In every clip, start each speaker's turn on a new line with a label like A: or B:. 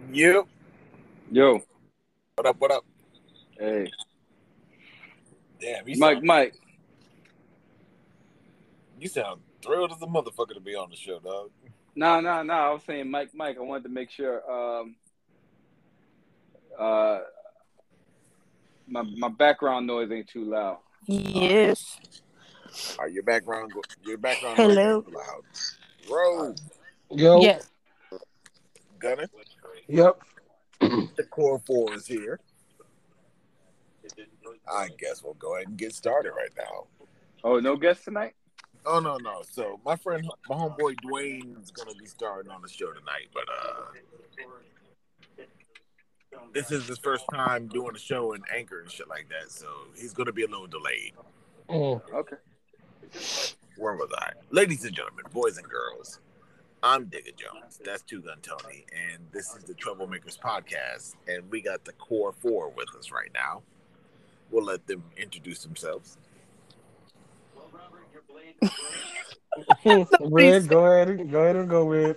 A: Yep.
B: Yo,
A: What up? What up?
B: hey,
A: Damn,
B: Mike, Mike.
A: you sound thrilled as a motherfucker to be on the show, dog.
B: No. I was saying Mike, Mike. I wanted to make sure uh, my background noise ain't too loud.
C: Yes.
A: Your background, noise
C: Hello.
A: ain't too loud. Bro,
D: Yo.
C: Yes.
A: Gunner,
D: Yep.
A: the core four is here. I guess we'll go ahead and get started right now.
B: Oh, no guests tonight?
A: Oh no. So my homeboy Dwayne's gonna be starting on the show tonight, but this is his first time doing a show in Anchor and shit like that, so he's gonna be a little delayed.
B: Okay.
A: Where was I? Ladies and gentlemen, boys and girls, I'm Digger Jones. That's Two Gun Tony, and this is the Troublemakers podcast. And we got the core four with us right now. We'll let them introduce themselves.
D: Red, go ahead and go, Red.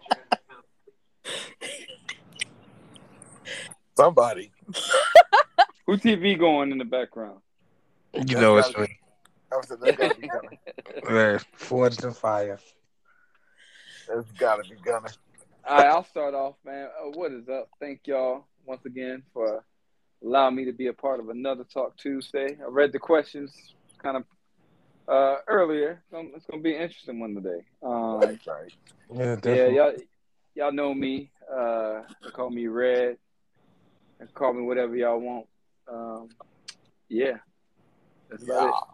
A: Somebody.
B: Who TV going in the background?
D: You know it's me.
A: I said that's gotta be Gunner.
D: Red, forged in fire.
A: That's gotta be Gunner.
B: All right, I'll start off, man. What is up? Thank y'all once again for allowing me to be a part of another Talk Tuesday. I read the questions kind of earlier. It's gonna be an interesting one today.
A: Right.
D: Yeah,
B: Yeah,
D: definitely.
B: y'all know me. They call me Red. They call me whatever y'all want. Yeah, that's about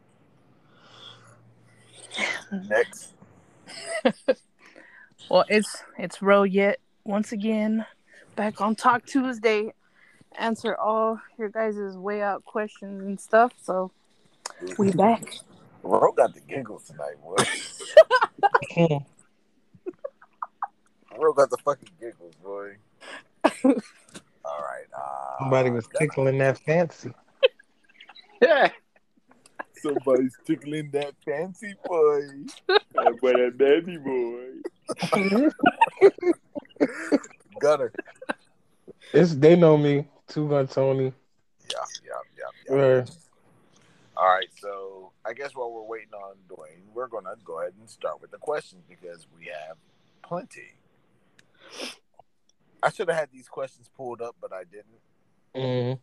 B: it.
A: Next.
C: Well, it's Ro yet once again back on Talk Tuesday. Answer all your guys' way out questions and stuff. So we back.
A: Ro got the giggles tonight, boy. Ro got the fucking giggles, boy. All right.
D: Somebody was
A: Gunner.
D: tickling that fancy.
B: Yeah,
A: Somebody's tickling that fancy boy.
B: that boy, that baby boy.
A: Gunner.
D: They know me. Two Gun Tony.
A: Yeah. All right, so I guess while we're waiting on Dwayne, we're gonna go ahead and start with the questions because we have plenty. I should have had these questions pulled up, but I didn't.
D: Mm-hmm.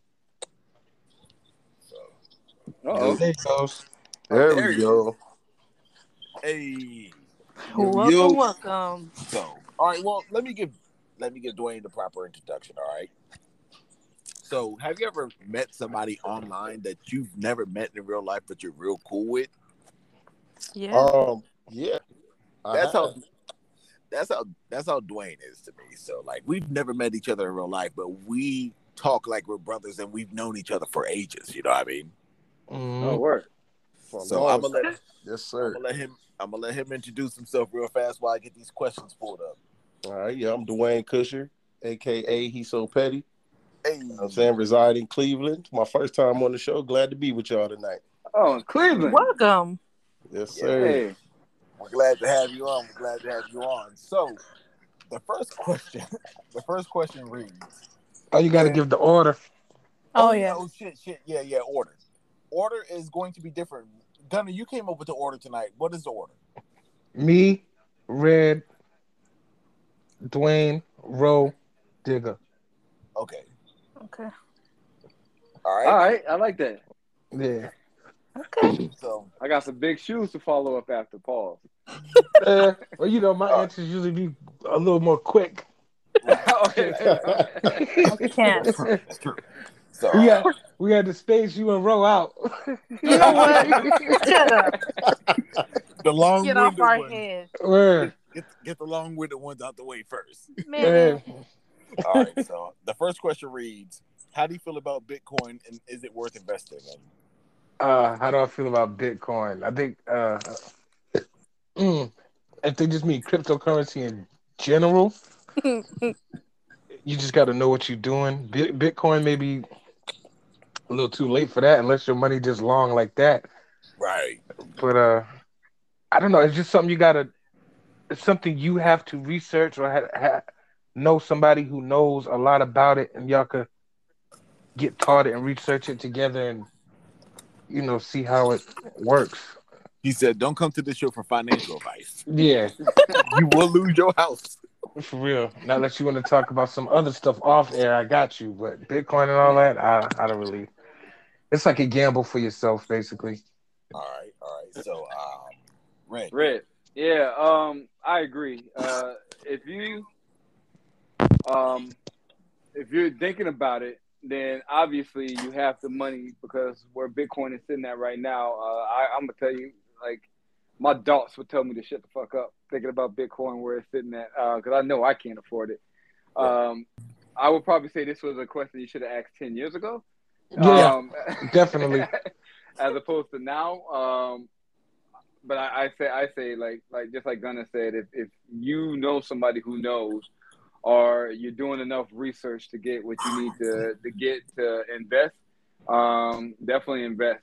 A: So
B: Uh-oh.
D: There it goes.
E: There
A: there
E: we
A: he
E: go.
A: is. Hey.
C: Welcome.
A: So, all right. Well, let me give Dwayne the proper introduction. All right. So, have you ever met somebody online that you've never met in real life, but you're real cool with?
C: Yeah.
E: Yeah, I
A: That's how.
E: have.
A: That's how Dwayne is to me. So, like, we've never met each other in real life, but we talk like we're brothers, and we've known each other for ages. You know what I mean?
B: Oh,
D: Mm-hmm.
B: word.
E: For a
A: So
E: long
A: I'm gonna
E: time. Yes, sir.
A: let him introduce himself real fast while I get these questions pulled up.
E: All right, yeah, I'm Dwayne Cusher, aka He's So Petty.
A: Hey,
E: I'm saying reside in Cleveland. My first time on the show. Glad to be with y'all tonight.
B: Oh, in Cleveland.
C: Welcome.
E: Yes,
A: yeah,
E: sir.
B: Hey.
A: we're glad to have you on. So the first question, the first question reads.
D: Oh, you got to give the order.
C: Oh yeah.
A: Oh shit. Yeah. Order. Order is going to be different. Gunner, you came up with the order tonight. What is the order?
D: Me, Red, Dwayne, Ro, Digger.
A: Okay.
C: Okay.
A: All
B: All
A: right.
B: right, I like that.
D: Yeah.
C: Okay.
A: So
B: I got some big shoes to follow up after pause.
D: Well, you know, my answers usually be a little more quick.
B: Okay.
C: I can't.
A: it's true. So
D: we had to space you and Ro out.
C: You know what? Shut up.
A: the
C: Get off
A: long-winded
C: our
A: one.
C: head.
D: Where?
A: Get the long-winded ones out the way first.
C: Man.
A: All right. So the first question reads: how do you feel about Bitcoin, and is it worth investing in?
D: How do I feel about Bitcoin? I think if they just mean cryptocurrency in general, you just got to know what you're doing. Bitcoin may be a little too late for that unless your money just long like that.
A: Right.
D: But I don't know. It's just something you gotta. It's something you have to research or know somebody who knows a lot about it, and y'all could get taught it and research it together, and see how it works.
A: He said, "Don't come to this show for financial advice.
D: Yeah,
A: You will lose your house."
D: for real. Not unless you want to talk about some other stuff off air, I got you. But Bitcoin and all that, I don't really. It's like a gamble for yourself, basically.
A: All right. So, Red.
B: Yeah, I agree. If you're thinking about it, then obviously you have the money, because where Bitcoin is sitting at right now, I'm gonna tell you, like, my dots would tell me to shut the fuck up thinking about Bitcoin where it's sitting at, because I know I can't afford it. I would probably say this was a question you should have asked 10 years ago.
D: Yeah, definitely.
B: As opposed to now. But I say like just like Gunnar said, if you know somebody who knows, or you're doing enough research to get what you need to get to invest, definitely invest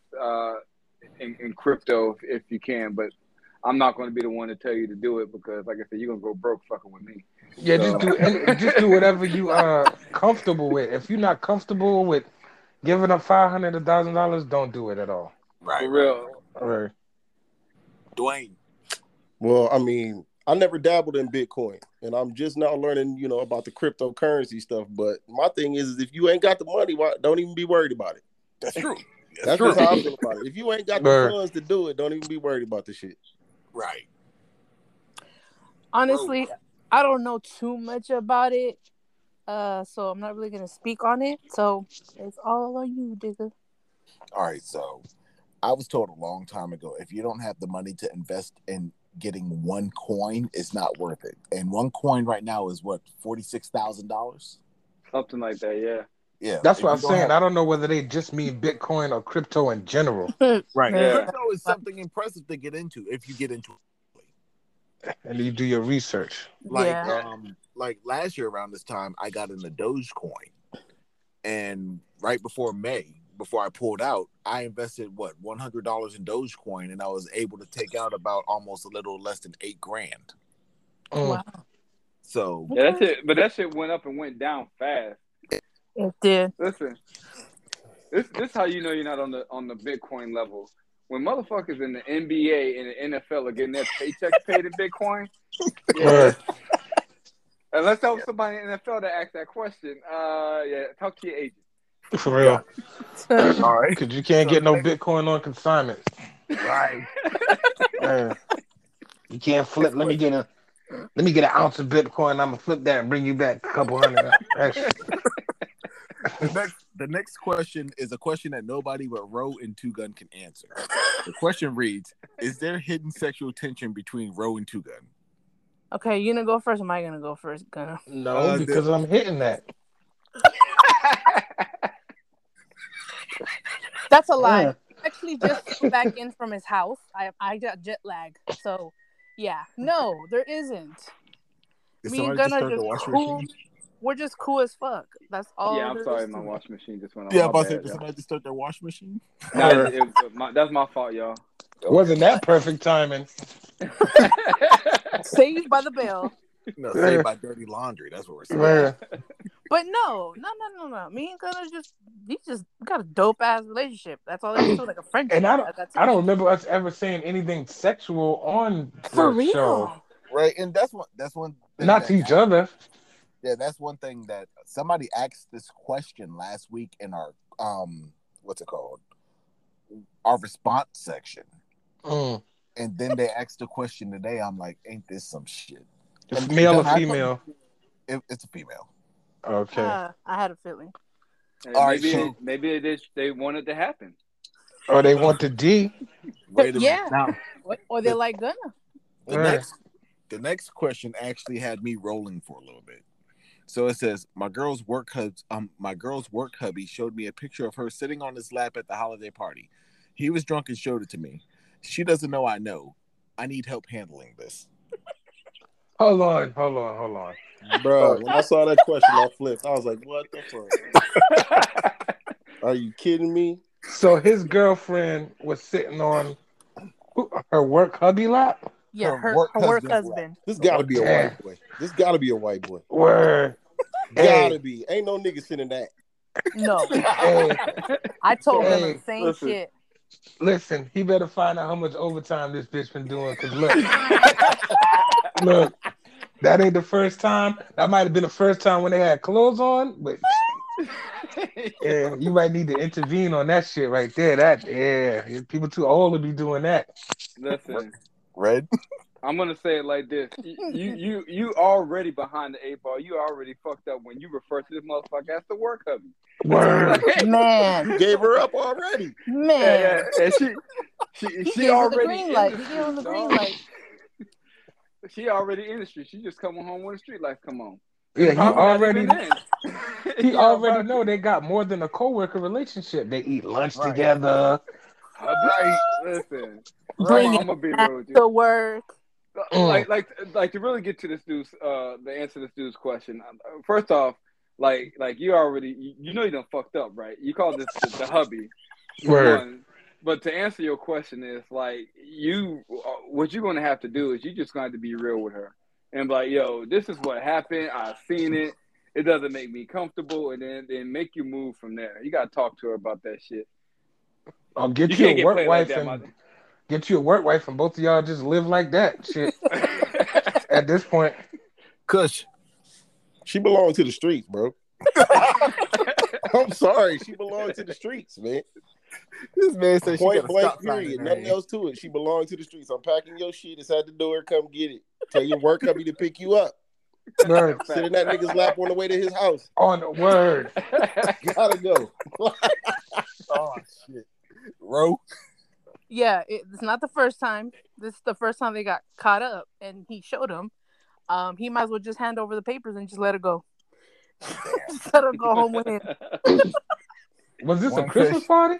B: in crypto if you can. But I'm not going to be the one to tell you to do it, because, like I said, you're going to go broke fucking with me.
D: Yeah,
B: So.
D: just do whatever you are comfortable with. If you're not comfortable with giving up $500 to $1,000, don't do it at all.
A: Right.
B: For real.
D: Right.
A: Dwayne.
E: Well, I mean, I never dabbled in Bitcoin, and I'm just now learning, about the cryptocurrency stuff. But my thing is if you ain't got the money, don't even be worried about it.
A: That's true.
E: That's
A: true.
E: just how I feel about it. If you ain't got the funds to do it, don't even be worried about the shit.
A: Right.
C: Honestly, I don't know too much about it, so I'm not really gonna speak on it. So it's all on you, digga.
A: All right. So I was told a long time ago, if you don't have the money to invest in getting one coin, it's not worth it. And one coin right now is what, $46,000?
B: Something like that, yeah.
A: Yeah,
D: that's what I'm saying. I don't know whether they just mean Bitcoin or crypto in general.
A: Right.
B: Yeah.
A: Crypto is something impressive to get into if you get into it.
D: And you do your research.
A: Like last year around this time, I got into Dogecoin, and right before May, before I pulled out, I invested $100 in Dogecoin, and I was able to take out about almost a little less than $8,000.
C: Wow.
A: So
B: yeah, that's it. But that shit went up and went down fast.
C: It did.
B: Listen, this how you know you're not on the Bitcoin level. When motherfuckers in the NBA and the NFL are getting their paychecks paid in Bitcoin, yeah. Unless that was somebody in the NFL that asked that question, talk to your agent.
D: For real.
A: All right.
D: Because you can't get no Bitcoin on consignment.
A: Right.
D: You can't flip. Let me get an ounce of Bitcoin. I'm gonna flip that and bring you back a couple hundred extra.
A: The next question is a question that nobody but Ro and Two Gun can answer. The question reads: is there hidden sexual tension between Ro and Two Gun?
C: Okay, you gonna go first? Or am I gonna go first?
D: No, because I'm hitting that.
C: That's a lie. I actually just flew back in from his house. I got jet lag. So, yeah. No, there isn't. Me and Gunnar just cool. We're just cool as fuck. That's all.
B: Yeah, I'm sorry, my washing machine just went off.
A: Yeah, I'm about to say, did somebody just start their washing machine?
B: That's my fault, y'all.
D: Wasn't that perfect timing?
C: Saved by the bell.
A: No, saved by dirty laundry. That's what we're saying.
D: Yeah.
C: But no. Me and Gunnar we got a dope ass relationship. That's all there is to it, like a friendship.
D: And I don't remember us ever saying anything sexual on
C: for
D: the
C: real.
D: show.
A: Right, and that's one thing
D: not to each other.
A: Yeah, that's one thing that somebody asked this question last week in our what's it called? Our response section. And then they asked the question today. I'm like, ain't this some shit?
D: It's male or female?
A: It's a female.
D: Okay.
C: I had a feeling.
B: Maybe they wanted to happen.
D: Or they want the D.
A: Wait a minute.
C: Now, or they like Gunnar.
A: The next question actually had me rolling for a little bit. So it says, my girl's work hubby showed me a picture of her sitting on his lap at the holiday party. He was drunk and showed it to me. She doesn't know I know. I need help handling this.
D: Hold on.
E: Bro, when I saw that question, I flipped. I was like, what the fuck? Are you kidding me?
D: So his girlfriend was sitting on her work hubby lap?
C: Yeah, her work husband.
E: This got to be a white boy. This gotta be a white boy.
D: Word.
E: Gotta be. Ain't no nigga sending that.
C: No.
D: Hey.
C: I told him the same shit.
D: Listen, he better find out how much overtime this bitch been doing. Cause look, that ain't the first time. That might have been the first time when they had clothes on, but yeah, you might need to intervene on that shit right there. People too old to be doing that.
B: Listen,
A: Red.
B: I'm gonna say it like this: you already behind the 8 ball. You already fucked up when you refer to this motherfucker as the work hubby.
D: Word,
C: man.
E: You gave her up already,
C: man.
B: And she already
C: green light. He gave him the green light.
B: She already in the street. She just coming home when the street lights come on.
D: Yeah, he already
B: Probably
D: know they got more than a co-worker relationship. They eat lunch together.
B: Right. Listen,
C: Bring
B: I'm
C: it
B: gonna be
C: back
B: real with you.
C: to work.
B: Like to really get to this dude's the answer to this dude's question. First off, like you already you know you done fucked up, right? You call this the hubby.
D: Word.
B: But to answer your question is like what you're gonna have to do is you just gonna have to be real with her and be like, yo, this is what happened. I've seen it. It doesn't make me comfortable, and then make you move from there. You gotta talk to her about that shit.
D: I'll get you a work wife and get you a work wife, and both of y'all just live like that. Shit. At this point,
A: Kush.
E: She belonged to the streets, bro. I'm sorry, she belonged to the streets, man.
A: This man said
E: point blank period. Nothing else to it. She belonged to the streets. I'm packing your shit. It's at the door. Come get it. Tell your work hubby to pick you up.
D: Word.
E: Sit in that nigga's lap on the way to his house.
D: On the word.
E: Gotta go.
A: Oh shit. Ro.
C: Yeah, it's not the first time. This is the first time they got caught up, and he showed him. He might as well just hand over the papers and just let her go. Just let her go home with him.
D: Was this a Christmas party?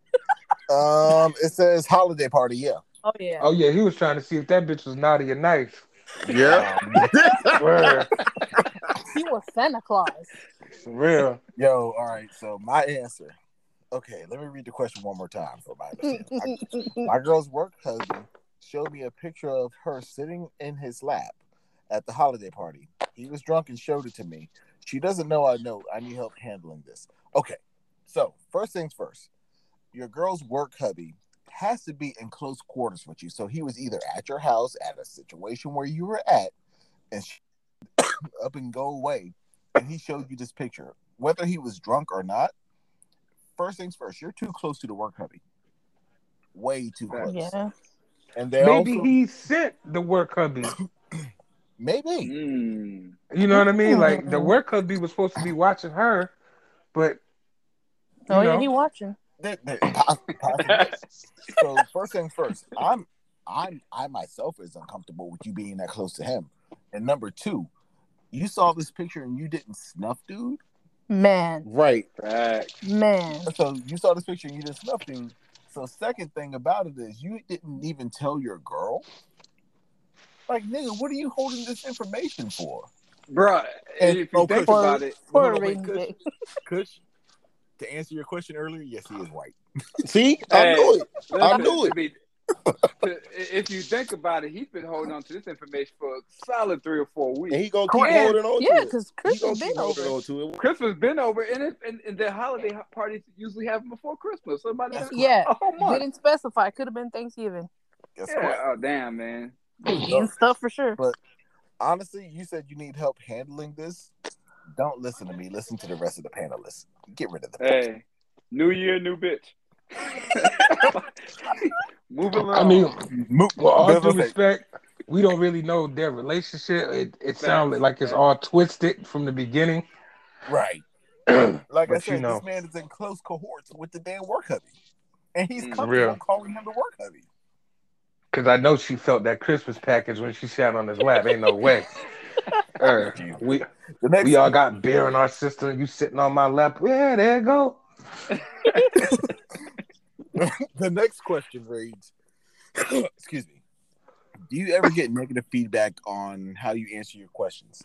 A: It says holiday party. Yeah.
C: Oh yeah.
D: Oh yeah, he was trying to see if that bitch was naughty or nice.
E: Yeah.
D: Word.
C: He was Santa Claus.
D: For real.
A: Yo, all right. So my answer. Okay, let me read the question one more time for my understanding. My girl's work husband showed me a picture of her sitting in his lap at the holiday party. He was drunk and showed it to me. She doesn't know I need help handling this. Okay, so first things first. Your girl's work hubby has to be in close quarters with you. So he was either at your house at a situation where you were at and up and go away, and he showed you this picture. Whether he was drunk or not, first things first, you're too close to the work hubby. Way too close.
C: Yeah.
A: And
D: maybe he sent the work hubby.
A: Maybe.
D: You know what I mean? Like the work hubby was supposed to be watching her, but
C: yeah, he watching.
A: So first things first, I myself is uncomfortable with you being that close to him. And number two, you saw this picture and you didn't snuff dude?
C: Man.
E: Right.
C: Man.
A: So you saw this picture and you didn't snuff dude. So second thing about it is you didn't even tell your girl. Like, nigga, what are you holding this information for?
B: Bruh, if you think about it.
A: Kush, to answer your question earlier, yes, he is white.
E: See? I knew it. I knew it.
B: If you think about it, he's been holding on to this information for a solid 3 or 4 weeks.
E: And he gonna keep holding on to it.
C: Yeah, because Christmas been over.
B: Christmas been over, and the holiday parties usually happen before Christmas. So
C: didn't specify. Could have been Thanksgiving.
B: Oh damn, man.
C: Eating stuff for sure.
A: But honestly, you said you need help handling this. Don't listen to me. Listen to the rest of the panelists. Get rid of them.
B: Hey, new year, new bitch. Moving along.
D: I mean, with all due respect, we don't really know their relationship. It sounds like it's all twisted from the beginning.
A: Right. Like I said, this man is in close cohorts with the damn work hubby. And he's comfortable calling him the work hubby.
D: Because I know she felt that Christmas package when she sat on his lap. Ain't no way. We all got beer in our system. You sitting on my lap. Yeah, there you go.
A: The next question reads, excuse me, do you ever get negative feedback on how you answer your questions?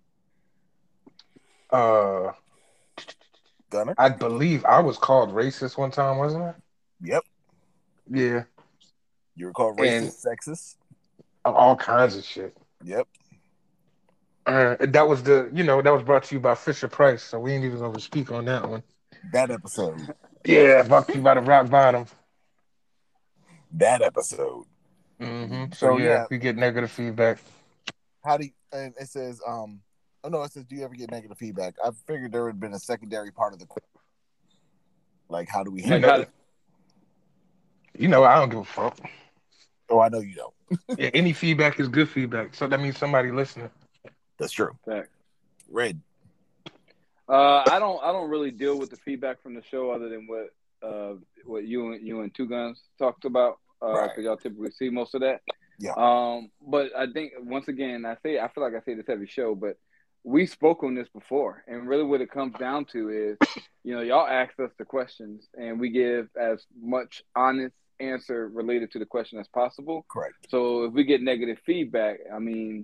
D: Gunner? I believe I was called racist one time, wasn't I?
A: Yep.
D: Yeah.
A: You were called racist, sexist?
D: All kinds of shit.
A: Yep.
D: That was that was brought to you by Fisher Price, so we ain't even gonna speak on that one.
A: That episode.
D: Yeah, brought to you by the Rock Bottom.
A: That episode.
D: So yeah, we get negative feedback.
A: How do you, and it says oh no, it says do you ever get negative feedback? I figured there would have been a secondary part of the like how do we handle
D: it? I don't give a fuck.
A: Oh, I know you don't.
D: Yeah, any feedback is good feedback. So that means somebody listening.
A: That's true.
B: Fact.
A: Red.
B: I don't really deal with the feedback from the show other than what you and Two Guns talked about. Because y'all typically see most of that.
A: Yeah.
B: But I think once again, I feel like I say this every show, but we spoke on this before, and really what it comes down to is, y'all ask us the questions, and we give as much honest answer related to the question as possible.
A: Correct.
B: So if we get negative feedback, I mean,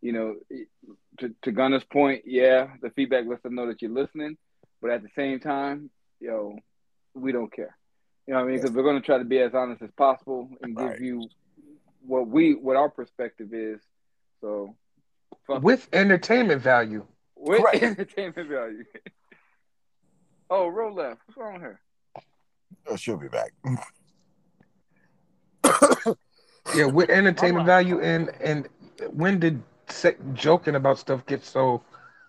B: to Gunner's point, yeah, the feedback lets us know that you're listening, but at the same time, we don't care. You know what I mean? Because we're going to try to be as honest as possible and give you what our perspective is. So,
D: with entertainment value.
B: With entertainment value. Oh, roll left. What's wrong with her?
A: Oh, she'll be back.
D: Yeah, with entertainment value, and when did joking about stuff get so?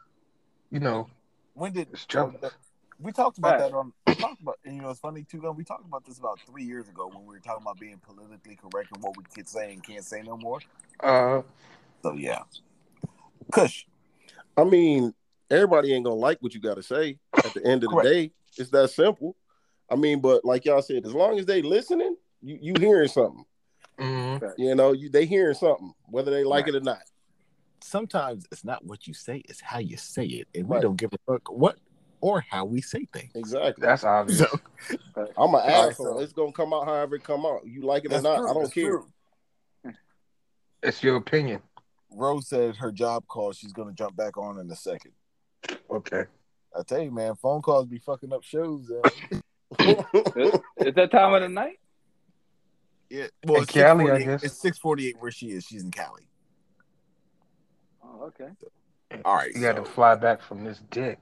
A: When did
D: it's joking?
A: We talked about that we talked about, it's funny too, we talked about this about 3 years ago when we were talking about being politically correct and what we could say and can't say no more. So yeah. Kush.
E: I mean, everybody ain't gonna like what you gotta say at the end of the day. It's that simple. I mean, but like y'all said, as long as they listening, you hearing something. They hearing something, whether they like it or not.
A: Sometimes it's not what you say, it's how you say it. And we don't give a fuck what or how we say things.
E: Exactly.
D: That's obvious.
E: So, I'm an asshole. It's gonna come out however it come out. You like it or not, I don't care.
D: It's your opinion.
A: Rose said her job call, she's gonna jump back on in a second.
D: Okay.
A: I tell you, man, phone calls be fucking up shows.
B: Is that time of the night?
A: Yeah. Well, it's
D: Cali, I guess.
A: It's 6:48 where she is. She's in Cali.
B: Oh, okay.
A: All right.
D: You got to fly back from this dick.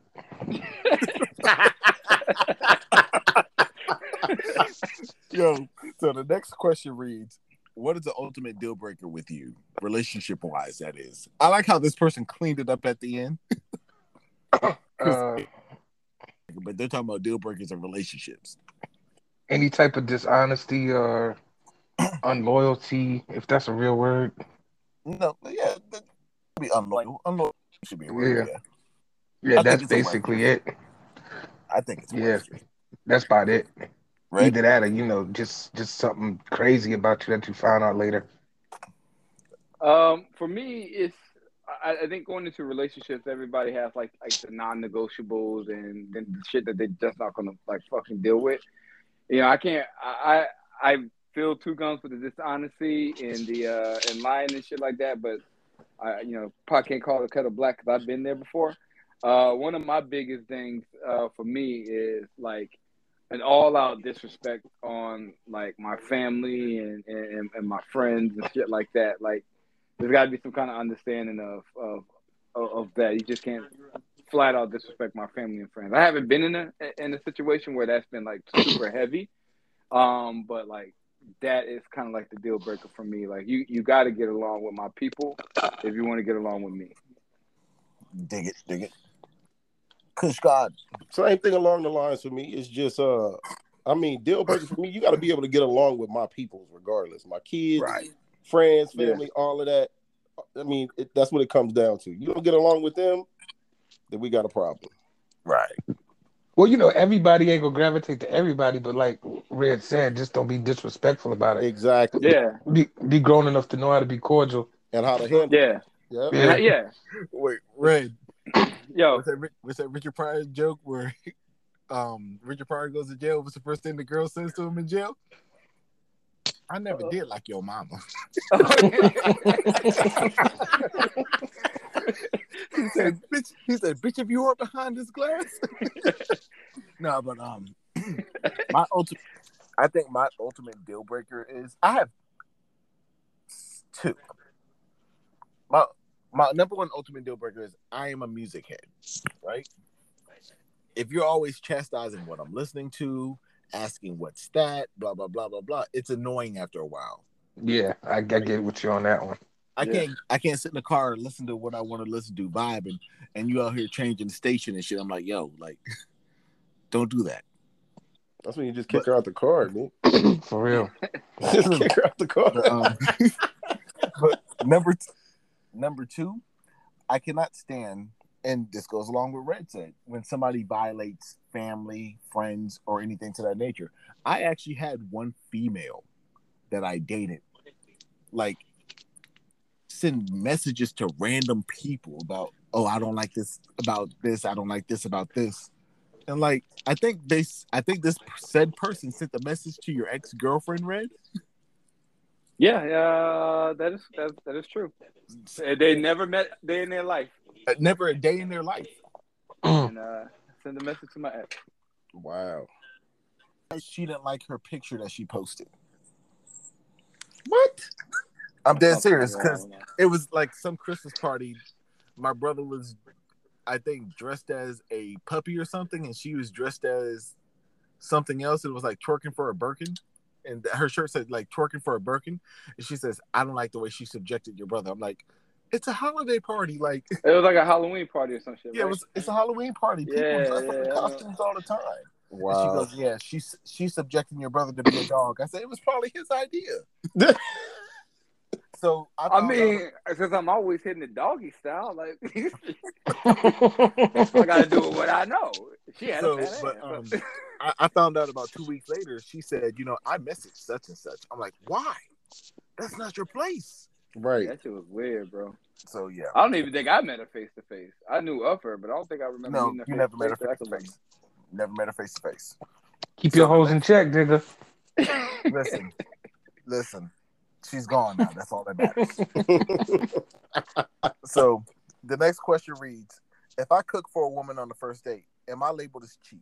A: Yo, so the next question reads, what is the ultimate deal breaker with you, relationship wise? That is. I like how this person cleaned it up at the end. But they're talking about deal breakers in relationships.
D: Any type of dishonesty or unloyalty, if that's a real word.
A: No, yeah, be unloyal. Unloyal should be a word.
D: Yeah, that's basically it.
A: I think it's
D: that's about it.
A: Right?
D: Either that or just something crazy about you that you found out later.
B: For me, I think going into relationships, everybody has like the non-negotiables and then the shit that they're just not gonna like fucking deal with. I can't. I feel Two Guns with the dishonesty and the and lying and shit like that, but pot can't call the kettle black because I've been there before. One of my biggest things for me is like an all-out disrespect on like my family and my friends and shit like that. Like there's got to be some kind of understanding of that. You just can't flat out disrespect my family and friends. I haven't been in a situation where that's been like super heavy, but like that is kind of like the deal breaker for me. Like you got to get along with my people if you want to get along with me.
A: Dig it. Kush God.
E: Same thing along the lines for me. It's just deal breaker for me. You got to be able to get along with my people regardless. My kids, friends, family, all of that. I mean, that's what it comes down to. You don't get along with them, then we got a problem.
A: Right.
D: Well, everybody ain't gonna gravitate to everybody, but like Red said, just don't be disrespectful about it.
E: Exactly.
B: Yeah.
D: Be grown enough to know how to be cordial
E: and how to handle.
B: Yeah.
E: Yeah.
B: Yeah.
A: Wait, Red.
B: Yo,
A: what's that Richard Pryor joke where Richard Pryor goes to jail? What's the first thing the girl says to him in jail? I never did like your mama. He said, bitch, if you are behind this glass. No, but I think my ultimate deal breaker is I have two. My number one ultimate deal breaker is I am a music head, right? If you're always chastising what I'm listening to, asking what's that, blah blah blah blah blah, it's annoying after a while.
D: Yeah, I get with you on that one.
A: I can't sit in the car and listen to what I want to listen to, vibing, and you out here changing the station and shit. I'm like, yo, like, don't do that.
E: That's when you just kick her out the car, dude.
D: For real.
E: Just kick her out the car.
A: But number two, I cannot stand, and this goes along with Red said, when somebody violates family, friends, or anything to that nature. I actually had one female that I dated, like, send messages to random people about, oh, I don't like this about this, I don't like this about this. And like, I think this said person sent the message to your ex-girlfriend, Red.
B: Yeah, that is true. They never met a day in their life.
A: Never a day in their life.
B: And send a message to my ex.
E: Wow.
A: She didn't like her picture that she posted.
E: What?
A: I'm dead serious, because it was like some Christmas party. My brother was, I think, dressed as a puppy or something, and she was dressed as something else. It was like twerking for a Birkin, and her shirt said like twerking for a Birkin. And she says, "I don't like the way she subjected your brother." I'm like, it's a holiday party, like
B: it was like a Halloween party or some shit.
A: Yeah,
B: right?
A: It's a Halloween party. People dress up in costumes all the time.
E: Wow.
A: And she goes, "Yeah, she's subjecting your brother to be a dog." I said, "It was probably his idea." So I
B: mean, since I'm always hitting the doggy style, like I gotta do what I know. She had a fat ass.
A: I found out about 2 weeks later. She said, I messaged such and such. I'm like, why? That's not your place.
E: Right.
B: That shit was weird, bro.
A: So yeah,
B: I don't even think I met her face to face. I knew of her, but I don't think I remember.
A: No, you never met her face to face. Never met her face to face.
D: Keep your hoes in check, digga.
A: Listen. She's gone now. That's all that matters. So, the next question reads: if I cook for a woman on the first date, am I labeled as cheap?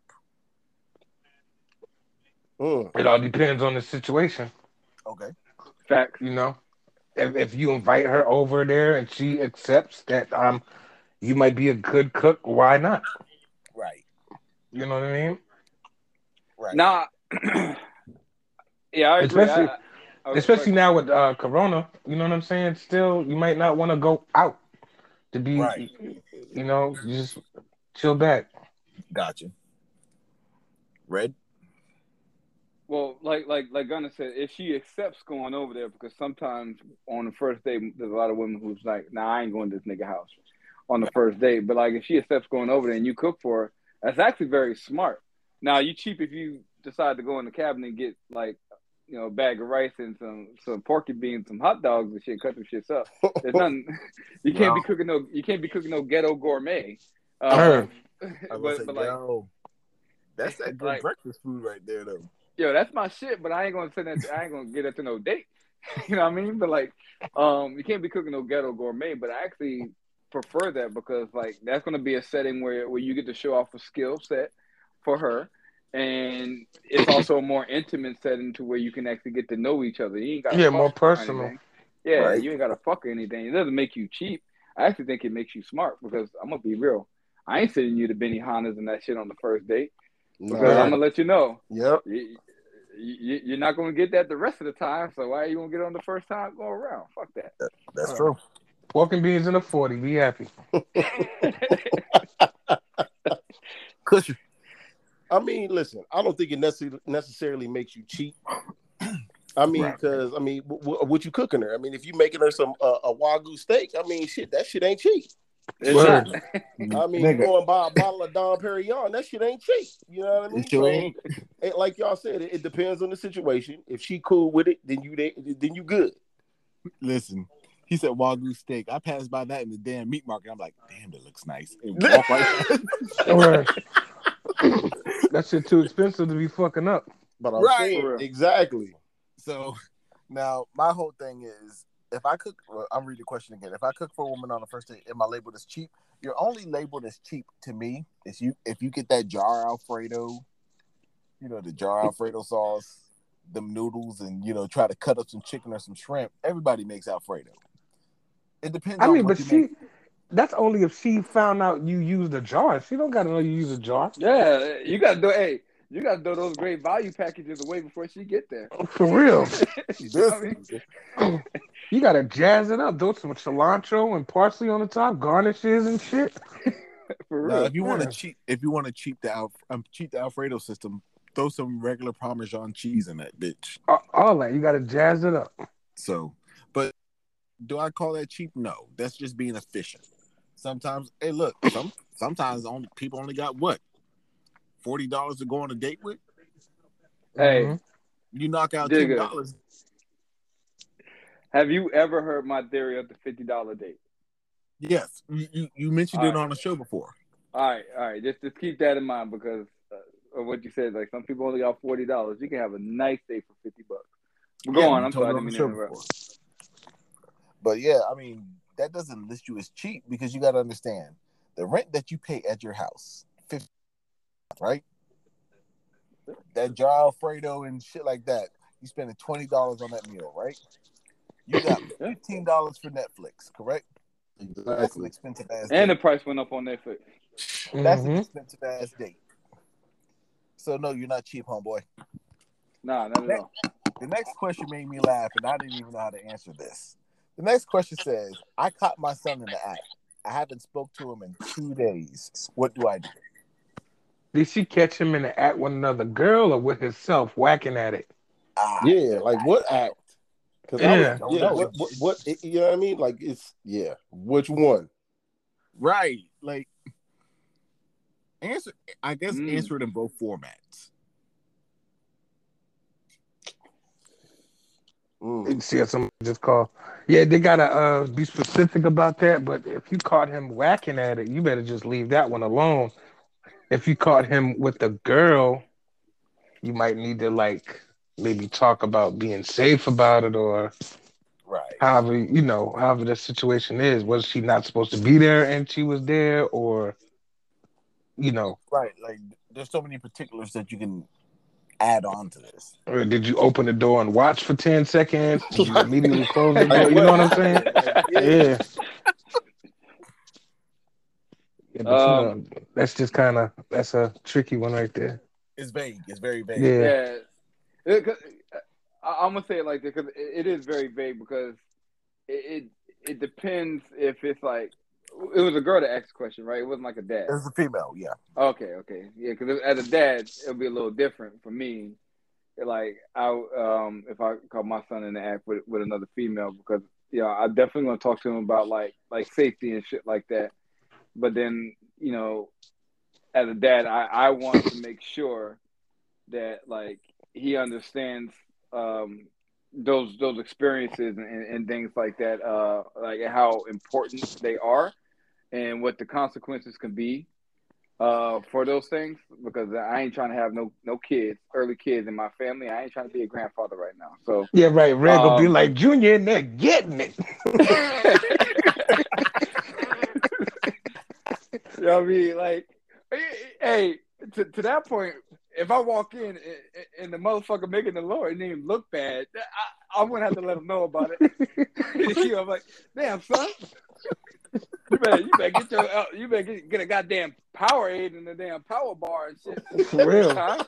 D: It all depends on the situation.
A: Okay.
B: Facts.
D: If you invite her over there and she accepts that you might be a good cook, why not?
A: Right.
D: You know what I mean?
A: Right.
B: Nah. Yeah, I agree.
D: Especially now with Corona, you know what I'm saying? Still, you might not want to go out to be,
A: right.
D: You just chill back.
A: Gotcha. Red?
B: Well, like Gunnar said, if she accepts going over there, because sometimes on the first date, there's a lot of women who's like, nah, I ain't going to this nigga house on the first date. But like, if she accepts going over there and you cook for her, that's actually very smart. Now, you cheap if you decide to go in the cabinet and get like, a bag of rice and some porky beans, some hot dogs and shit, cut them shits up. There's nothing. You can't be cooking no ghetto gourmet.
A: But
B: like,
A: that's that good breakfast food right there, though.
B: Yo, that's my shit, but I ain't gonna send that. I ain't gonna get that to no date. You know what I mean? But like, you can't be cooking no ghetto gourmet. But I actually prefer that because like that's gonna be a setting where you get to show off a skill set for her. And it's also a more intimate setting to where you can actually get to know each other. You ain't got
D: more personal.
B: Yeah, right. You ain't got to fuck or anything. It doesn't make you cheap. I actually think it makes you smart because I'm gonna be real. I ain't sending you to Benihana's and that shit on the first date because I'm gonna let you know.
E: Yep.
B: You're not gonna get that the rest of the time. So why are you gonna get it on the first time? Go around. Fuck that.
A: That's true.
D: Pork and beans in a 40. Be happy.
A: Cushion.
E: I mean, listen, I don't think it necessarily makes you cheap. I mean, because, what you cooking her? I mean, if you making her some a Wagyu steak, I mean, shit, that shit ain't cheap.
B: It's
E: I mean, going buy a bottle of Dom Perignon, that shit ain't cheap. You know what I mean?
A: It sure ain't.
E: Like y'all said, it depends on the situation. If she cool with it, then you good.
A: Listen, he said Wagyu steak. I passed by that in the damn meat market. I'm like, damn, that looks nice. And walk right
D: that shit too expensive to be fucking up.
E: But I'm saying, exactly.
A: So now my whole thing is, if I cook, I'm reading the question again. If I cook for a woman on the first date, am I labeled as cheap? You're only labeled as cheap to me if you get that jar Alfredo, the jar Alfredo sauce, them noodles, and try to cut up some chicken or some shrimp. Everybody makes Alfredo. It depends.
D: That's only if she found out you used a jar. She don't gotta know you use a jar.
B: Yeah, you gotta do. Hey, you gotta throw those great value packages away before she get there.
D: For real.
B: You know what I mean?
D: You gotta jazz it up. Throw some cilantro and parsley on the top, garnishes and shit.
B: For real.
A: Now, if you want to cheat the Alfredo system, throw some regular Parmesan cheese in that bitch.
D: All that, you gotta jazz it up.
A: So, but do I call that cheap? No, that's just being efficient. Sometimes, hey, look, sometimes people only got what $40 to go on a date with.
B: Hey,
A: you knock out
B: Digga,
A: $10.
B: Have you ever heard my theory of the $50 date?
A: Yes, you mentioned it on the show before.
B: All right. Just keep that in mind because of what you said. Like some people only got $40. You can have a nice day for $50. Go on. I'm sorry, I didn't mean to interrupt.
A: But yeah, I mean that doesn't list you as cheap because you got to understand the rent that you pay at your house, $50, right? That jar Alfredo and shit like that, you spending $20 on that meal, right? You got $15 for Netflix, correct?
E: Exactly.
A: That's an expensive ass date.
B: And the price went up on Netflix.
A: That's an expensive ass date. So no, you're not cheap, homeboy.
B: Nah, not at all.
A: The next question made me laugh, and I didn't even know how to answer this. The next question says, I caught my son in the act. I haven't spoke to him in 2 days. What do I do?
D: Did she catch him in the act with another girl or with himself whacking at it?
E: Yeah, like what act? Because what you know what I mean? Like which one?
A: Right. Like answer it in both formats.
D: See if somebody just call. Yeah, they gotta be specific about that. But if you caught him whacking at it, you better just leave that one alone. If you caught him with a girl, you might need to maybe talk about being safe about it, or however the situation is. Was she not supposed to be there and she was there, or
A: right? Like there's so many particulars that you can add on to this.
D: Or did you open the door and watch for 10 seconds? Did you immediately close the door? You know what I'm saying? Yeah. Yeah, but that's just that's a tricky one right there.
A: It's vague. It's very vague.
B: Yeah. I'm gonna say it like this because it is very vague because it depends if it's like it was a girl that asked the question, right? It wasn't like a dad.
A: It was a female, yeah.
B: Okay, yeah. Because as a dad, it'll be a little different for me. Like if I caught my son in the act with another female, because I definitely want to talk to him about like safety and shit like that. But then as a dad, I want to make sure that like he understands those experiences and things like that, like how important they are and what the consequences can be for those things. Because I ain't trying to have no early kids in my family. I ain't trying to be a grandfather right now. So
D: yeah, right. Red will be like Junior in there getting it.
B: You know what I mean? Like, hey, to that point, if I walk in and the motherfucker making the Lord and even look bad, I'm gonna have to let him know about it. I'm like, damn son, you better get a goddamn Powerade and a damn power bar and shit.
D: For real.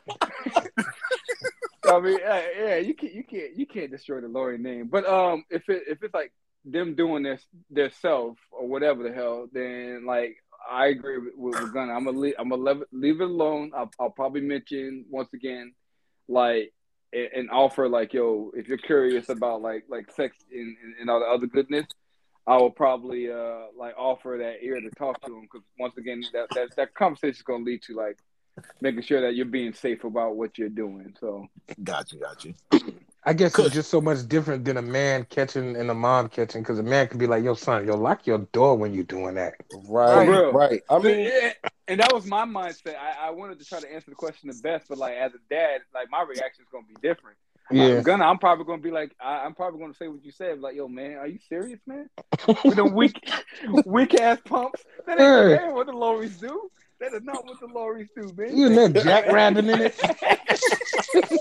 B: I mean, yeah, you can't destroy the Lord name. But if it's like them doing their self or whatever the hell, then like. I agree with Gunna. I'm gonna leave it alone. I'll probably mention once again, like, and offer like, yo, if you're curious about like sex and all the other goodness, I will probably like offer that ear to talk to him because once again, that conversation is gonna lead to like making sure that you're being safe about what you're doing. So,
A: got you.
D: I guess it's just so much different than a man catching and a mom catching, because a man could be like, yo, son, lock your door when you're doing that.
E: Right. I mean,
B: and that was my mindset. I wanted to try to answer the question the best, but like as a dad, like my reaction is going to be different.
D: Yeah.
B: I'm probably going to be like, I'm probably going to say what you said, like, yo, man, are you serious, man? With them weak ass pumps, that ain't what the lorries do. That is not what the lorries do, man.
D: You know, jackrabbit in it.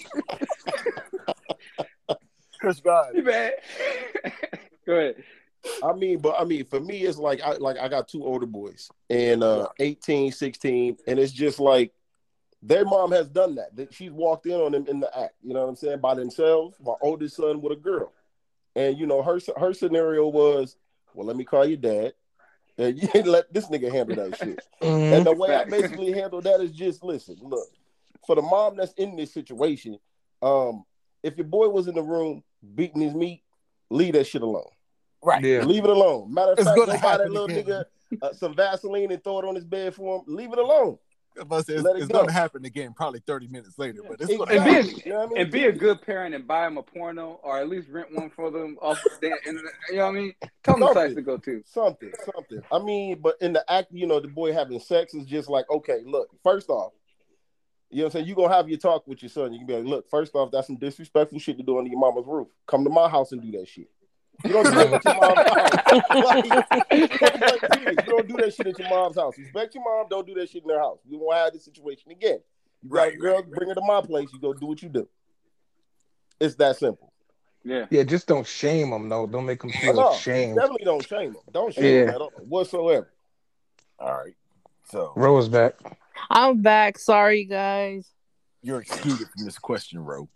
A: Chris God.
B: Man. Go ahead.
E: I mean, for me, it's like I got two older boys and 18, 16, and it's just like their mom has done that. She's walked in on them in the act, you know what I'm saying, by themselves. My oldest son with a girl, and you know her scenario was, well, let me call your dad, and you let this nigga handle that shit. Mm-hmm. And the way I basically handle that is just listen, look, for the mom that's in this situation, if your boy was in the room beating his meat, leave that shit alone.
A: Right.
E: Yeah. Leave it alone. Matter of fact, go buy that little nigga some Vaseline and throw it on his bed for him. Leave it alone.
A: It's going to happen again probably 30 minutes later. But it's going to happen.
B: And be a good parent and buy him a porno or at least rent one for them off the you know what I mean? Tell them the sites to go to.
E: Something. I mean, but in the act, you know, the boy having sex is just like, okay, look, first off, you know what I'm saying? You're going to have your talk with your son. You can be like, look, first off, that's some disrespectful shit to do under your mama's roof. Come to my house and do that shit. You don't do that at your mom's house. You don't do that shit at your mom's house. Respect your mom. Don't do that shit in their house. You won't have this situation again. You got a girl, bring her to my place. You go do what you do. It's that simple.
B: Yeah.
D: Yeah, just don't shame them, though. Don't make them feel ashamed.
E: Definitely don't shame them. Don't shame them at all, whatsoever.
A: All right. So
D: Ro's back.
C: I'm back. Sorry, guys.
A: You're excluded from this question, Ro.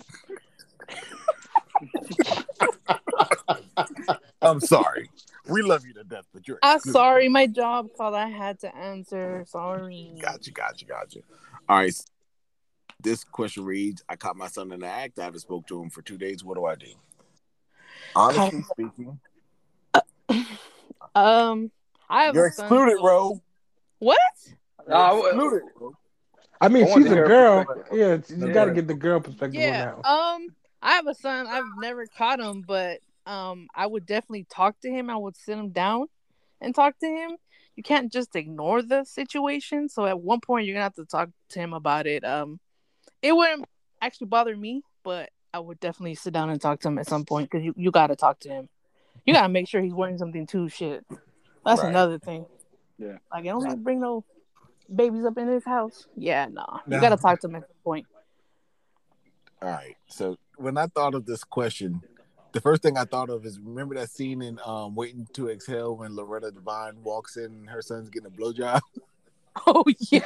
A: I'm sorry. We love you to death, but you're
C: I'm sorry. My job called. I had to answer. Sorry.
A: Gotcha. All right. This question reads, I caught my son in the act. I haven't spoke to him for 2 days. What do I do? Honestly speaking.
C: I have
A: You're excluded, Ro.
C: What?
A: Excluded, Ro.
D: I mean, she's a girl. Yeah, you got to get the girl perspective on that
C: one. I have a son. I've never caught him, but I would definitely talk to him. I would sit him down and talk to him. You can't just ignore the situation. So at one point, you're gonna have to talk to him about it. It wouldn't actually bother me, but I would definitely sit down and talk to him at some point because you got to talk to him. You got to make sure he's wearing something too. Shit, that's another thing.
B: Yeah,
C: like I don't need to bring no babies up in his house. Yeah, no. You got to talk to him at some point.
A: All right. So when I thought of this question, the first thing I thought of is remember that scene in Waiting to Exhale when Loretta Devine walks in and her son's getting a blowjob?
C: Oh, yeah.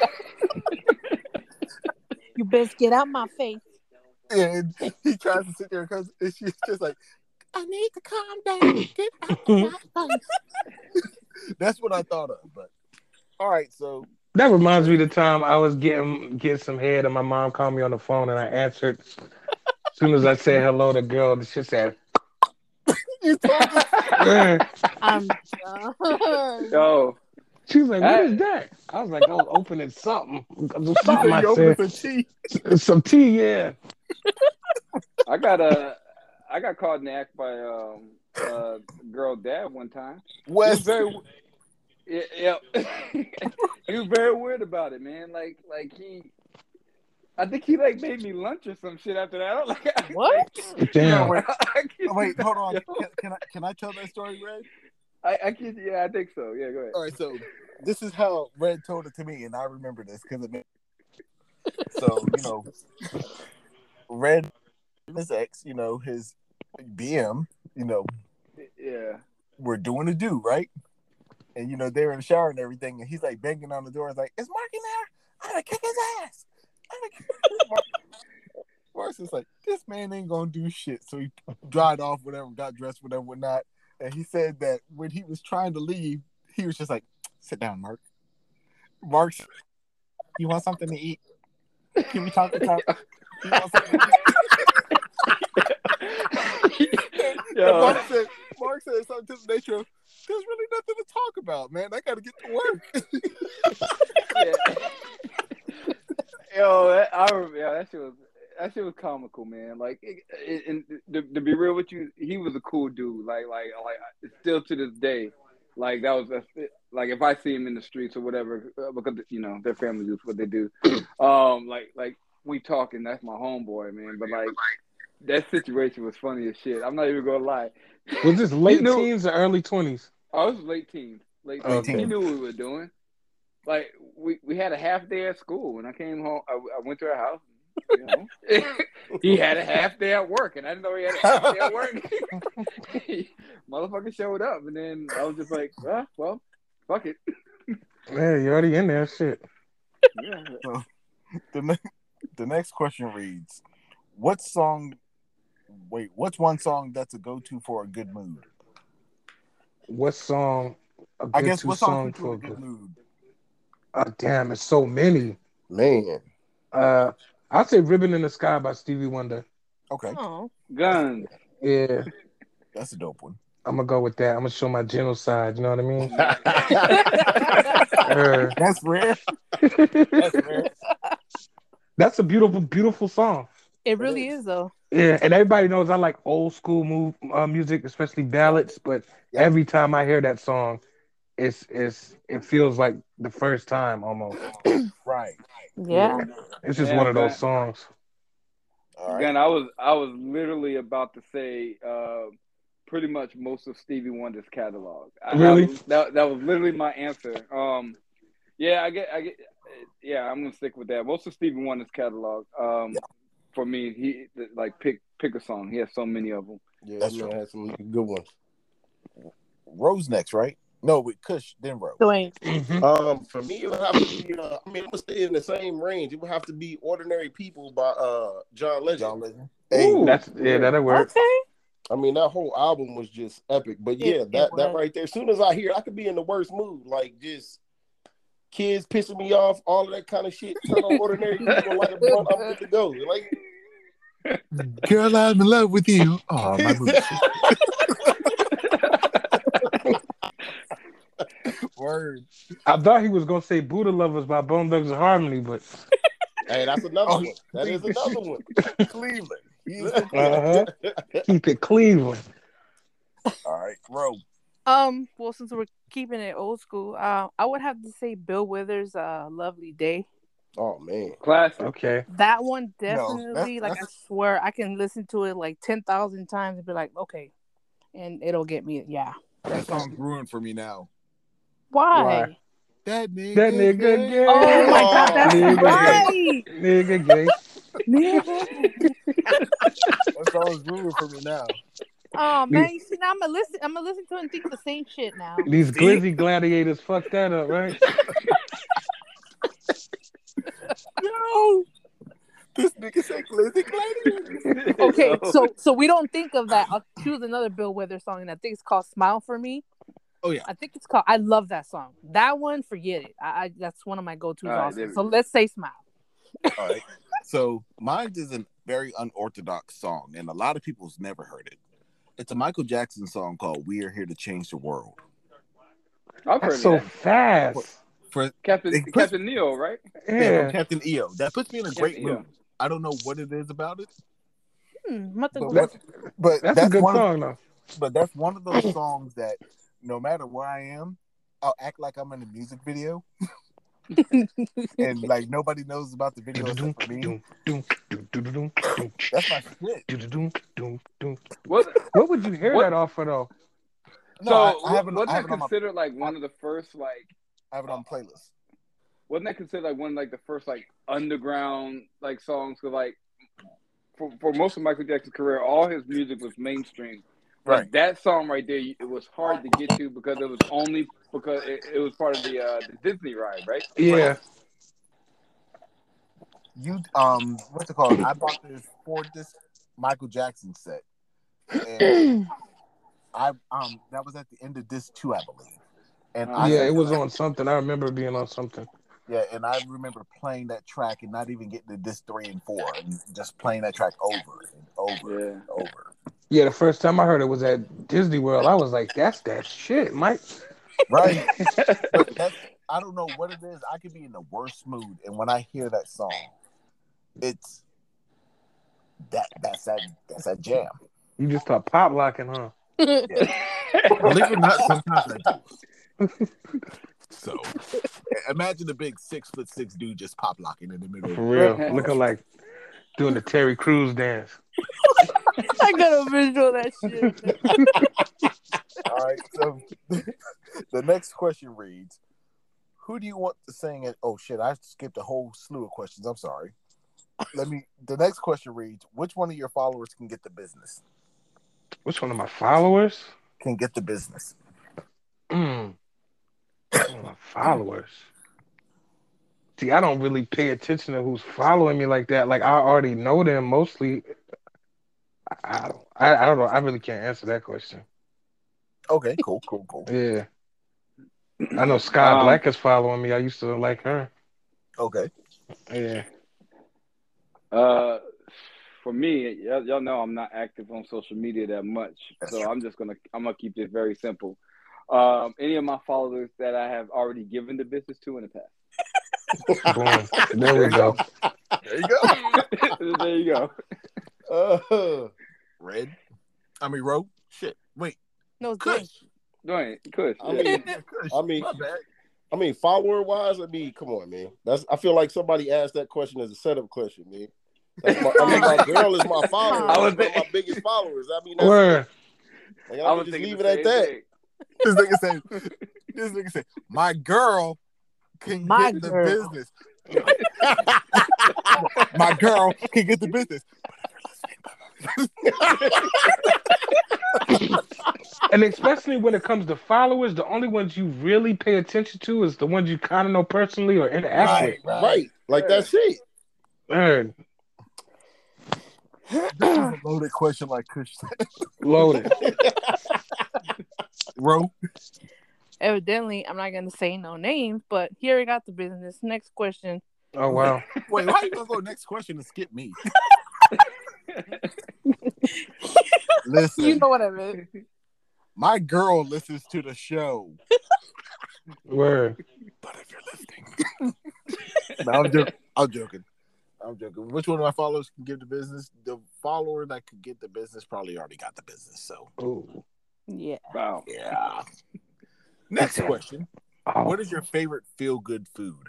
C: You best get out my face.
A: And he tries to sit there because she's just like, I need to calm down. Get out my face. That's what I thought of. But all right, so
D: that reminds me of the time I was getting some head and my mom called me on the phone and I answered. As soon as I said hello, the girl, she said,
A: you told me.
C: I'm done.
B: Yo.
D: She was like, what is that? I was like, I was opening something. Some tea, yeah.
B: I got caught in the act by a girl dad one time.
A: Wes.
B: Yeah. He was very weird about it, man. Like I think he made me lunch or some shit after that.
C: What?
D: Damn.
A: Wait, hold on. Can I tell that story, Red?
B: I can. Yeah, I think so. Yeah, go ahead.
A: All right, so this is how Red told it to me, and I remember this because so Red, his ex, his BM,
B: yeah,
A: we're doing a do right, and they were in the shower and everything, and he's like banging on the door, he's like, "Is Mark in there? I gotta kick his ass." Mark's is like, this man ain't gonna do shit. So he dried off, whatever, got dressed, whatever, whatnot. And he said that when he was trying to leave, he was just like, sit down, Mark. Mark, you want something to eat? Can we talk about you want something to eat? Mark said something to the nature of, there's really nothing to talk about, man. I gotta get to work.
B: Yo, that shit was comical, man. Like, and to be real with you, he was a cool dude. Like, still to this day, like that was like if I see him in the streets or whatever, because their family does what they do. Like we talking, that's my homeboy, man. But like that situation was funny as shit. I'm not even gonna lie.
D: Was this late teens or early 20s?
B: I was late teens.
D: Okay.
B: He knew what we were doing. Like we had a half day at school. When I came home, I went to her house. You know, he had a half day at work, and I didn't know he had a half day at work. Motherfucker showed up, and then I was just like, well, fuck it.
D: Yeah, you already in there, shit.
B: Yeah.
A: So, the next question reads, what's one song that's a go-to for a good mood?
D: What song?
A: I guess what song put you in a good mood?
D: Damn, it's so many.
E: Man.
D: I'd say "Ribbon in the Sky" by Stevie Wonder.
A: Okay.
C: Oh.
B: Guns.
D: Yeah.
A: That's a dope one.
D: I'm gonna go with that. I'm gonna show my genocide. You know what I mean?
A: That's rare. That's rare.
D: That's a beautiful, beautiful song.
C: It really is, though.
D: Yeah, and everybody knows I like old school music, especially ballads. But every time I hear that song, it feels like the first time almost.
A: Right.
C: Yeah.
D: It's just one of those songs.
B: All right. Again, I was literally about to say pretty much most of Stevie Wonder's catalog.
D: Really?
B: That was literally my answer. Yeah, I'm gonna stick with that. Most of Stevie Wonder's catalog. For me, he like pick a song. He has so many of them.
E: Yeah, that's true. Has some good ones.
A: Rose next, right? No, with Kush, then Rose.
D: Mm-hmm.
E: For me, it would have to be. I'm gonna stay in the same range. It would have to be "Ordinary People" by John Legend.
D: Hey, that'll work.
C: Okay.
E: I mean, that whole album was just epic. But yeah, that right there. As soon as I hear it, I could be in the worst mood, like just kids pissing me off, all of that kind of shit. Turn on "Ordinary People" like a blunt, I'm good to go. Like,
A: girl, I'm in love with you. Oh, my mood. Word.
D: I thought he was gonna say "Buddha Lovers" by Bone Thugs and Harmony, but
E: hey, that's another one. That is another one.
A: Cleveland.
D: Keep it Cleveland.
A: All right, Ro.
C: Well, since we're keeping it old school, I would have to say Bill Withers' "Lovely Day."
E: Oh man,
B: classic.
D: Okay,
C: that one definitely. I swear, I can listen to it like 10,000 times and be like, okay, and it'll get me. Yeah,
A: that song's ruined for me now.
C: Why?
A: That nigga
D: gay.
C: Oh my god, that's right.
D: Nigga gay.
A: That song's ruined for me now.
C: Oh man, you see now I'm gonna listen to it and think the same shit now.
D: These glizzy gladiators fucked that up, right?
A: No, this nigga said glizzy gladiators.
C: Okay, so we don't think of that. I'll choose another Bill Withers song, and I think it's called "Smile for Me."
A: Oh yeah,
C: I think it's called. I love that song. That one, forget it. I that's one of my go-tos also. So let's say "Smile."
A: All right. So mine is a very unorthodox song, and a lot of people's never heard it. It's a Michael Jackson song called "We Are Here to Change the World."
B: I've heard
D: so that. Fast.
B: For Captain Neo, right?
A: Yeah, from Captain EO. That puts me in a great mood. I don't know what it is about it.
D: But that's a good song, though.
A: But that's one of those songs that no matter where I am, I'll act like I'm in a music video. And like nobody knows about the video except for me. That's my shit.
D: What would you hear that off of though?
B: No, so wasn't that considered like one of the first like
A: I have it on playlist.
B: Wasn't that considered like one of like the first like underground like songs? Cause like for most of Michael Jackson's career, all his music was mainstream. Right. That song right there, it was hard to get to because it was only because it was part of the Disney ride, right?
D: Yeah.
A: You what's it called? I bought this 4-disc Michael Jackson set, and that was at the end of disc 2, I believe. And
D: it was on something. I remember being on something.
A: Yeah, and I remember playing that track and not even getting to disc 3 and 4, and just playing that track over and over and over.
D: Yeah, the first time I heard it was at Disney World. I was like, "That's that shit, Mike."
A: Right. But I don't know what it is. I could be in the worst mood, and when I hear that song, it's that's that jam.
D: You just start pop locking, huh?
A: Yeah. Believe it or not, sometimes I do. So imagine a big 6'6" dude just pop locking in the middle.
D: For real, looking like doing the Terry Crews dance.
C: I got a visual of that shit.
A: All right, so the next question reads, who do you want to sing it? Oh shit, I skipped a whole slew of questions. I'm sorry. The next question reads: which one of your followers can get the business?
D: Which one of my followers
A: can get the business?
D: One of my followers. See, I don't really pay attention to who's following me like that. Like I already know them mostly. I don't know. I really can't answer that question.
A: Okay, cool.
D: Yeah. I know Sky Black is following me. I used to like her.
A: Okay.
D: Yeah.
B: For me, y'all know I'm not active on social media that much, so I'm gonna keep this very simple. Any of my followers that I have already given the business to in the past.
D: Boom. There we go.
A: There you go.
B: There you
A: go. Red. I mean, Ro. Shit. Wait.
C: No,
B: Kush. Kush.
E: I mean, follower wise. I mean, come on, man. I feel like somebody asked that question as a setup question, man. My girl is my follower. I was my biggest followers. I mean, that's I would just leave it at that.
A: This nigga say, my girl can get the business. My girl can get the business.
D: And especially when it comes to followers, the only ones you really pay attention to is the ones you kind of know personally or interact with.
E: Right. Like that's it.
D: Word.
A: This is a loaded question, like Kush said.
D: Loaded.
A: Ro.
C: Evidently, I'm not going to say no names, but here we got the business. Next question.
D: Oh, wow.
A: Wait, why are you going to go next question and skip me? Listen.
C: You know what I meant.
A: My girl listens to the show.
D: Word.
A: But if you're listening. No, I'm joking. Which one of my followers can give the business? The follower that could get the business probably already got the business. So,
D: ooh.
C: Yeah.
B: Wow.
A: Yeah. Next question. What is your favorite feel-good food?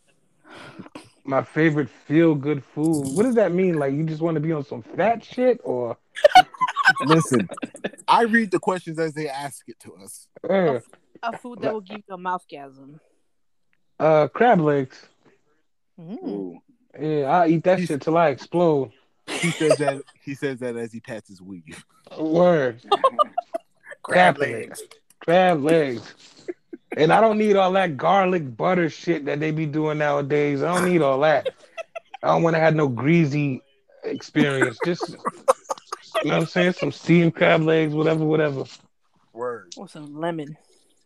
D: My favorite feel-good food. What does that mean? Like, you just want to be on some fat shit, or?
A: Listen, I read the questions as they ask it to us.
C: A food that will give you a mouthgasm.
D: Crab legs.
C: Mm.
D: Yeah, I'll eat that shit till I explode.
A: He says that as he pats his weave.
D: Word.
A: Crab legs.
D: Crab legs. And I don't need all that garlic butter shit that they be doing nowadays. I don't need all that. I don't want to have no greasy experience. Just, you know what I'm saying? Some steamed crab legs, whatever.
C: Word. Or some lemon.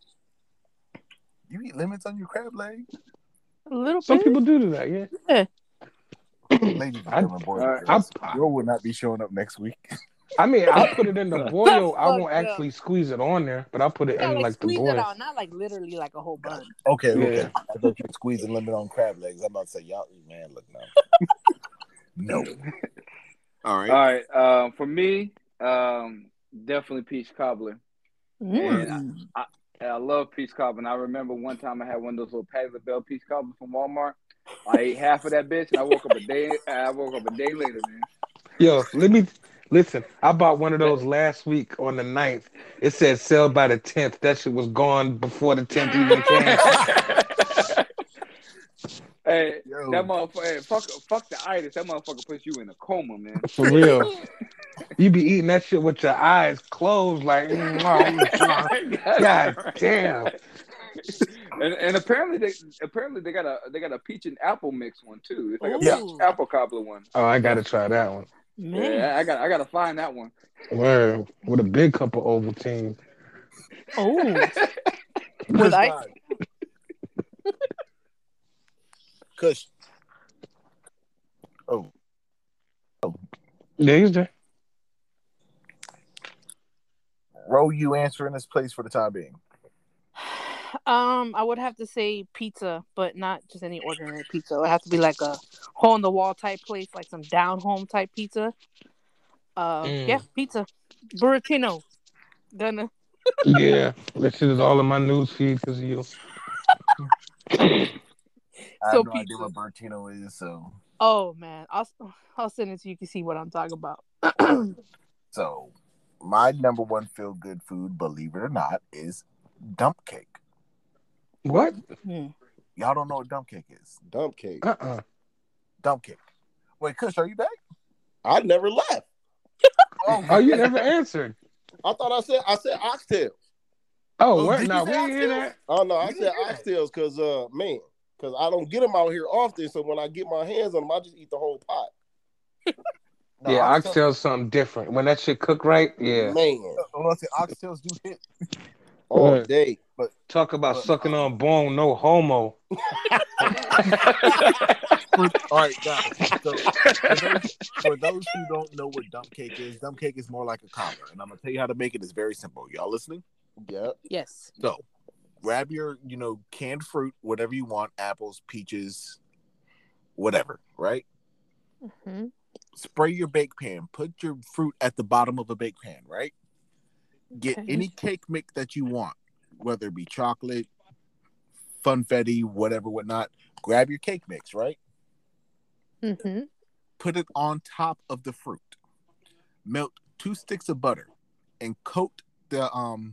A: You eat lemons on your crab leg?
C: A little
D: Some
C: bit.
D: people do that, yeah.
A: Ladies and gentlemen, boys and girls, Joe will not be showing up next week.
D: I mean, I'll put it in the boil. I won't actually squeeze it on there, but I'll put it in like the boil.
C: It out, not like literally like a whole bunch.
A: Okay. I thought you were squeezing lemon on crab legs. I'm about to say, y'all, man, look now. No. All
B: right. For me, definitely peach cobbler. And I love peach cobbler. And I remember one time I had one of those little Patty LaBelle peach cobblers from Walmart. I ate half of that bitch, and I woke up a day later, man.
D: Yo, listen. I bought one of those last week on the 9th. It said sell by the 10th. That shit was gone before the 10th even came.
B: Hey, that motherfucker. Hey, fuck the itis. That motherfucker puts you in a coma, man.
D: For real. You be eating that shit with your eyes closed, like, God damn.
B: And apparently they got a peach and apple mix one too. It's like a peach apple cobbler one.
D: Oh, I gotta try that one.
C: Man.
B: Yeah, I gotta find that one.
D: Word, with a big cup of Ovaltine.
C: Oh, with ice.
A: Kush. Oh.
D: Yeah, he's there.
A: Ro, you answering this place for the time being?
C: I would have to say pizza, but not just any ordinary pizza. It would have to be like a hole in the wall type place, like some down home type pizza. Yeah, pizza. Buratino. Gonna.
D: Yeah, that shit is all in my news feed because of you.
A: I have no idea what Buratino is, so.
C: Oh man, I'll send it so you can see what I'm talking about.
A: So, my number one feel good food, believe it or not, is dump cake.
D: What?
A: Y'all don't know what dump cake is?
E: Dump cake.
A: Dump cake. Wait, Kush, are you back?
E: I never left.
D: Oh, you never answered.
E: I thought I said oxtails.
D: Oh, what?
A: Did
D: No,
A: you
D: we
A: say
D: didn't hear that.
E: Oh no, I
A: You
E: said
A: didn't hear that.
E: oxtails because because I don't get them out here often. So when I get my hands on them, I just eat the whole pot.
A: No,
D: Yeah, oxtail's something different. When that shit cook right, yeah.
E: Man,
A: oxtails do hit.
E: all day.
A: But
D: talk about sucking on bone, no homo.
A: All right, guys. So for those who don't know what dump cake is more like a cobbler, and I'm gonna tell you how to make it. It's very simple. Y'all listening?
E: Yeah.
C: Yes.
A: So grab your, canned fruit, whatever you want, apples, peaches, whatever, right?
C: Mm-hmm.
A: Spray your bake pan. Put your fruit at the bottom of a bake pan, right? Get any cake mix that you want, whether it be chocolate, funfetti, whatever, whatnot. Grab your cake mix, right?
C: Mm-hmm.
A: Put it on top of the fruit. Melt 2 sticks of butter and coat the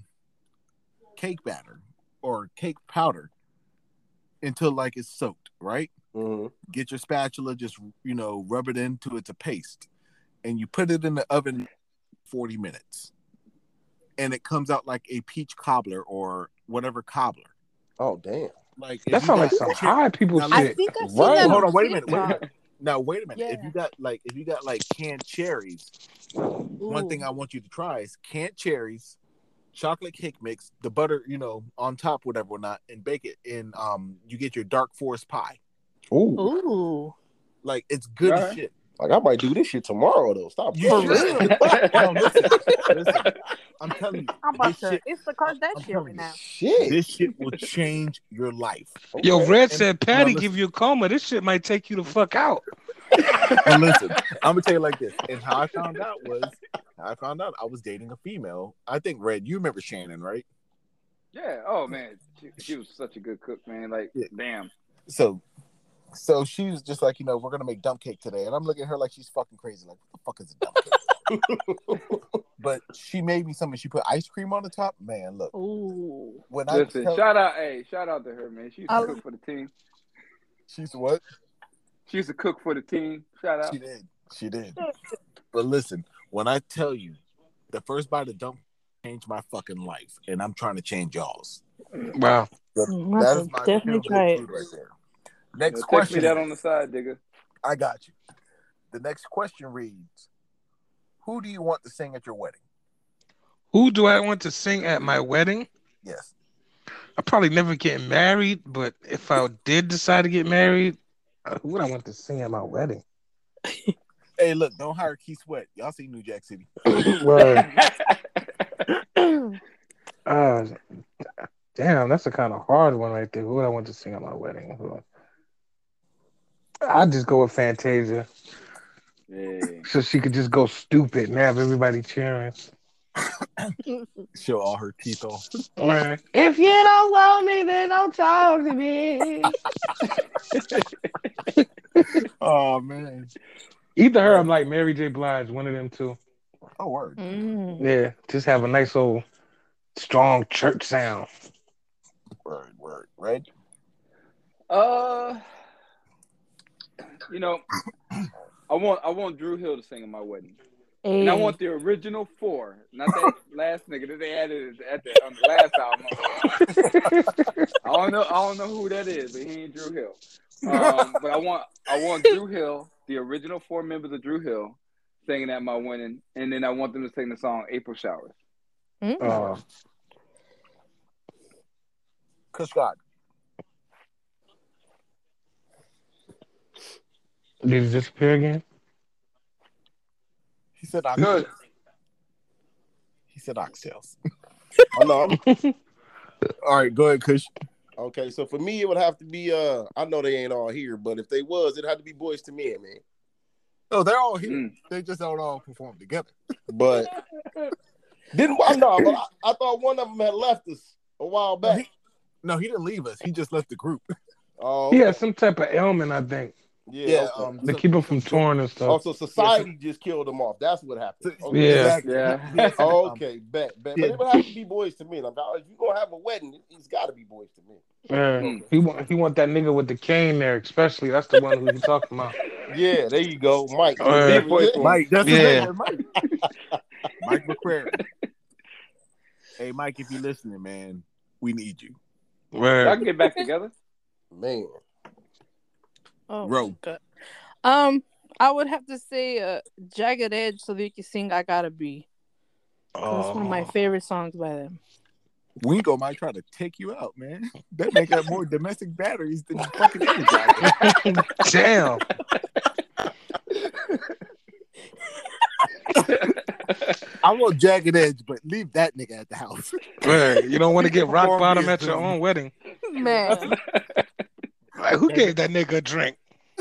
A: cake batter or cake powder until like it's soaked, right?
E: Mm-hmm.
A: Get your spatula, just rub it into it's a paste, and you put it in the oven 40 minutes, and it comes out like a peach cobbler or whatever cobbler.
E: Oh damn!
A: Like
D: that sounds like some high people shit.
C: I think I've seen
E: Right.
C: that.
A: Hold
C: on
A: on, wait a minute.
C: TikTok.
A: Now wait a minute.
C: Yeah.
A: If you got canned cherries, one thing I want you to try is canned cherries, chocolate cake mix, the butter, on top, whatever or not, and bake it in. You get your dark forest pie.
C: Ooh.
A: Like it's good as shit.
E: Like I might do this shit tomorrow though. Stop.
A: For real. No, listen. I'm telling you.
C: I'm about to
A: shit,
C: Instacart that
A: I'm
C: shit
A: telling
C: right
A: you,
C: now.
E: Shit.
A: This shit will change your life.
E: Okay.
D: Yo, Red said,
A: And-
D: Patty
A: now
D: give you a coma. This shit might take you the fuck out.
A: And listen, I'm gonna tell you like this. And how I found out I was dating a female. I think Red, you remember Shannon, right?
B: Yeah. Oh man, she was such a good cook, man. Like, damn.
A: So she was just like, we're gonna make dump cake today, and I'm looking at her like she's fucking crazy. Like, what the fuck is a dump cake? But she made me something. She put ice cream on the top. Man, look.
C: Ooh.
A: When
B: Listen, shout out to her, man. She used to cook for the team.
A: She's what?
B: She used to cook for the team. Shout out.
A: She did. But listen, when I tell you, the first bite of dump changed my fucking life, and I'm trying to change y'all's.
D: Wow.
A: That is my
C: definitely try it
A: food right there. Next
B: Text
A: question.
B: me that on the side, digga.
A: I got you. The next question reads, who do you want to sing at your wedding?
D: Who do I want to sing at my wedding?
A: Yes.
D: I probably never get married, but if I did decide to get married, who would I want to sing at my wedding?
A: Hey, look, don't hire Keith Sweat. Y'all see New Jack City.
D: Word. Damn, that's a kind of hard one right there. Who would I want to sing at my wedding? I'd just go with Fantasia.
B: Yeah.
D: So she could just go stupid and have everybody cheering.
A: Show all her teeth off.
D: Right. If you don't want me, then don't talk to me.
A: Oh, man.
D: Either her or like Mary J. Blige, one of them two.
A: Oh, word.
D: Yeah, just have a nice old strong church sound.
A: Word. Right?
B: I want Drew Hill to sing at my wedding. And I want the original 4, not that last nigga that they added on the last album. I don't know who that is, but he ain't Drew Hill. But I want Drew Hill, the original 4 members of Drew Hill, singing at my wedding, and then I want them to sing the song "April Showers."
A: Kush God.
D: Did he disappear again?
A: He said oxtails. He said oxtails.
E: I know.
A: All right, go ahead, Kush.
E: Okay, so for me, it would have to be. I know they ain't all here, but if they was, it'd have to be Boys to Men, man.
A: Oh, they're all here. They just don't all perform together.
E: But I thought one of them had left us a while back.
A: No, he didn't leave us. He just left the group.
E: Oh,
D: He had some type of ailment, I think.
E: Yeah.
D: They keep him from touring and stuff.
E: Also, society just killed him off. That's what happened. Okay.
D: Yeah.
A: Exactly.
B: Yeah.
E: Okay, bet. But it would have to be Boys to Men. If you're gonna have a wedding, it's got to be Boys to Men.
D: He want that nigga with the cane there, especially. That's the one who he talking about.
E: Yeah, there you go, Mike.
A: Mike, that's his name, Mike. Mike McCrary. Hey, Mike, if you're listening, man, we need you.
B: Y'all can get back together,
E: man.
C: Oh,
A: Ro.
C: God. I would have to say Jagged Edge so that you can sing I Gotta Be. That's one of my favorite songs by them.
A: Wingo might try to take you out, man. That make up more domestic batteries than fucking Energizer.
D: Damn.
A: I want Jagged Edge, but leave that nigga at the house.
D: Right. You don't want to get rock bottom at your own wedding.
C: Man.
D: Like, who gave that nigga a drink?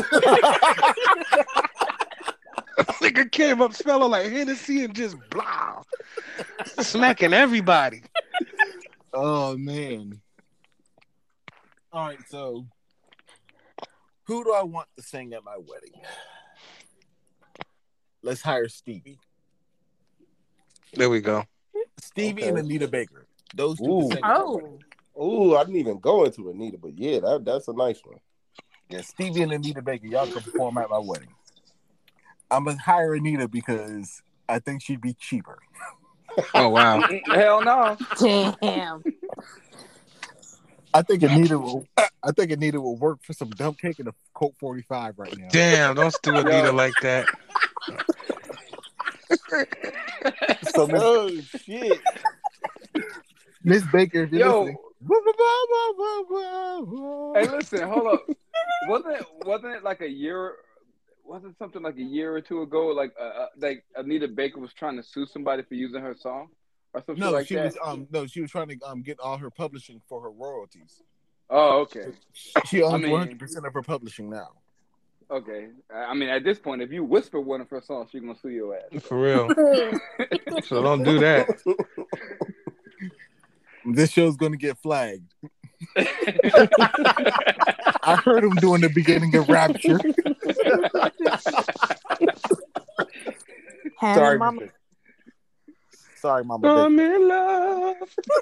D: Nigga came up smelling like Hennessy and just blah. Smacking everybody.
A: Oh, man. All right, so who do I want to sing at my wedding? Let's hire Stevie.
D: There we go.
A: Stevie and Anita Baker. Those two.
E: Ooh.
C: Oh.
E: I didn't even go into Anita, but yeah, that's a nice one.
A: Yeah, Stevie and Anita Baker. Y'all can perform at my wedding. I'm going to hire Anita because I think she'd be cheaper.
D: Oh, wow.
B: Hell no.
C: Damn.
A: I think Anita will work for some dump cake and a Colt 45 right now.
D: Damn, don't do Anita like that.
A: So
E: Oh shit.
A: Miss Baker, if you're listening.
B: Hey, listen, hold up. Wasn't it like a year? Wasn't something like a year or two ago? Like Anita Baker was trying to sue somebody for using her song or something like that.
A: She was trying to get all her publishing for her royalties.
B: Oh, okay.
A: She owns 100% of her publishing now.
B: Okay. I mean, at this point, if you whisper one of her songs, she's gonna sue your ass.
D: For real. So don't do that.
A: This show's gonna get flagged. I heard him doing the beginning of Rapture. Sorry, Mama. Sorry, Mama.
D: I'm in love.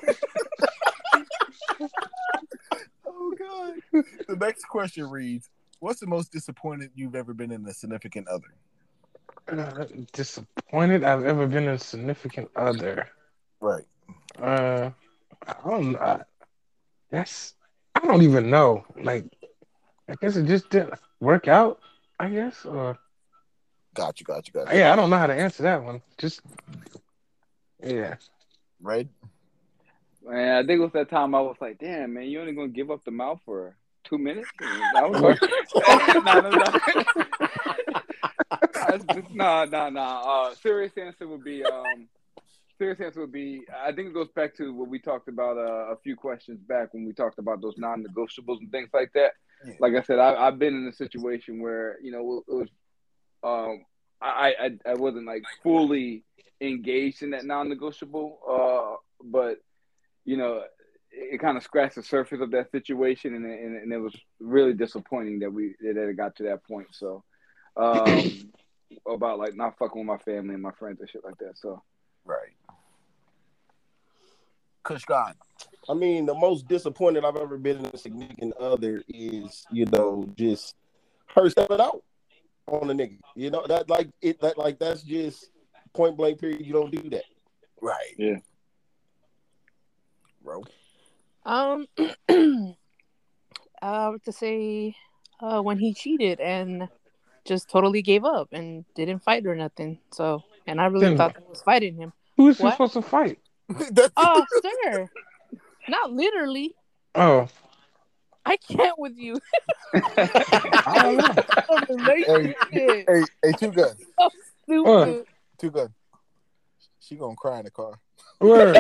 A: Oh God. The next question reads: what's the most disappointed you've ever been in a significant other?
D: Disappointed I've ever been in a significant other.
A: Right.
D: I don't know. I don't even know. Like, I guess it just didn't work out, I guess. Or
A: Got you.
D: yeah, I don't know how to answer that one. Yeah.
A: Right.
B: Man, I think it was that time I was like, damn, man, you only gonna give up the mouth for 2 minutes? I was like, no. Serious answer would be, I think it goes back to what we talked about a few questions back when we talked about those non-negotiables and things like that. Yeah. Like I said, I've been in a situation where, you know, it was, I wasn't like fully engaged in that non-negotiable, but you know, it kind of scratched the surface of that situation, and it was really disappointing that it got to that point. So, about like not fucking with my family and my friends and shit like that. So,
A: right. Kush God.
E: I mean, the most disappointed I've ever been in a significant other is, you know, just her stepping out on a nigga. You know, that's just point blank period. You don't do that.
A: Right.
B: Yeah.
A: Bro.
C: I would to say when he cheated and just totally gave up and didn't fight or nothing. So, and I really thought that was fighting him.
D: Who was he supposed to fight?
C: Oh, sir. Not literally.
D: Oh.
C: I can't with you.
A: I don't know. Hey, Two Gun.
C: So stupid.
A: Two Gun. She gonna cry in the car.
D: Word.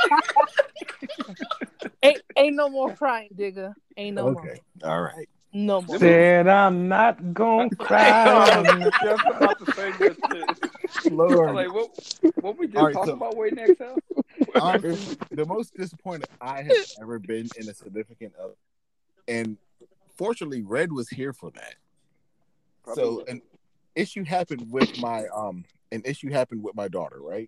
C: Ain't no more crying, digga. Ain't no more.
A: All right.
C: No more.
D: Said I'm not gonna cry.
B: Just about to say this shit.
A: Lord.
B: Like, what we just talking about way next time?
A: Honestly, the most disappointed I have ever been in a significant other, and fortunately, Red was here for that. Probably. So an issue happened with my daughter, right?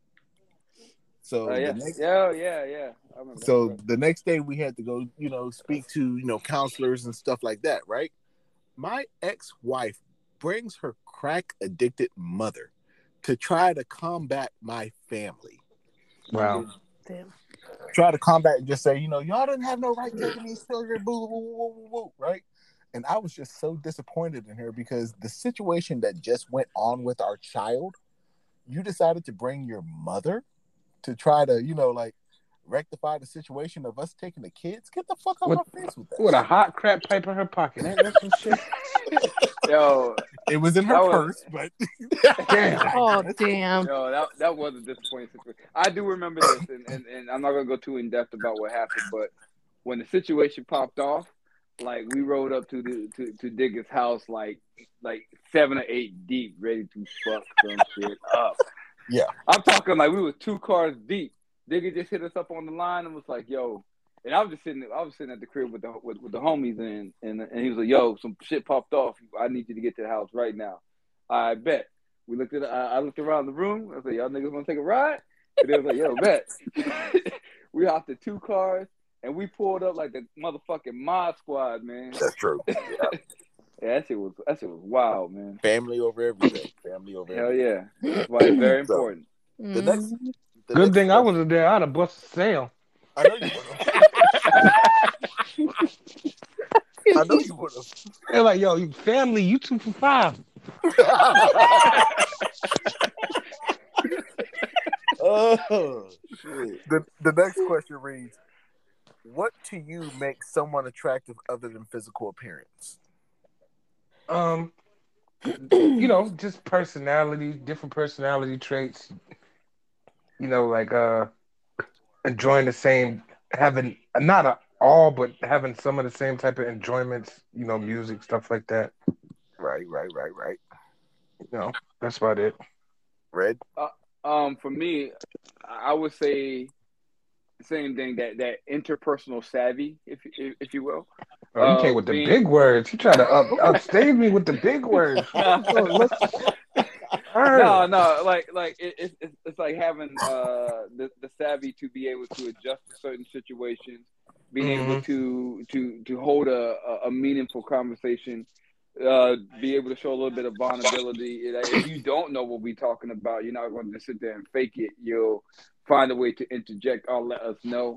A: So
B: yeah. I remember
A: the next day we had to go, speak to, counselors and stuff like that, right? My ex-wife brings her crack addicted mother to try to combat my family.
D: Wow.
C: Damn.
A: Try to combat and just say, y'all didn't have no right taking these children, boo, boo, boo, boo, boo, right? And I was just so disappointed in her because the situation that just went on with our child, you decided to bring your mother to try to, rectify the situation of us taking the kids. Get the fuck out of my face with that.
D: With a hot crap pipe in her pocket. Ain't that some shit?
B: Yo,
A: it was in her purse, but
D: damn.
C: Oh damn.
B: Yo, that was a disappointing situation. I do remember this, and I'm not gonna go too in depth about what happened, but when the situation popped off, like we rode up to Digger's house like 7 or 8 deep, ready to fuck some shit up.
A: Yeah,
B: I'm talking like we were 2 cars deep. Digger just hit us up on the line and was like, "Yo," and I was sitting at the crib with the homies and he was like, "Yo, some shit popped off. I need you to get to the house right now." I bet. We looked at. I looked around the room. I said, "Y'all niggas want to take a ride?" And they was like, "Yo, bet." We hopped in 2 cars and we pulled up like the motherfucking Mod Squad, man.
A: That's true. Yeah.
B: Yeah, that shit was wild, man.
A: Family over everything. Family over
B: Hell
A: everything.
B: yeah. That's why it's very important.
A: The
D: Good
A: next
D: thing I
A: question-
D: wasn't there. I'd have busted sale.
A: I know you would have. I know you would have.
D: They're like, yo, you family, you 2 for 5.
A: Oh, shit. The next question reads, what to you makes someone attractive other than physical appearance?
D: Just personality, different personality traits. Like enjoying the same, having not all, but having some of the same type of enjoyments. Music, stuff like that.
A: Right.
D: That's about it.
A: Red?
B: For me, I would say the same thing, that interpersonal savvy, if you will.
D: Oh, you came with the big words. You try to upstage me with the big words.
B: No, like it's like having the savvy to be able to adjust to certain situations, being able to hold a meaningful conversation, be able to show a little bit of vulnerability. If you don't know what we're talking about, you're not going to sit there and fake it. You'll find a way to interject or let us know.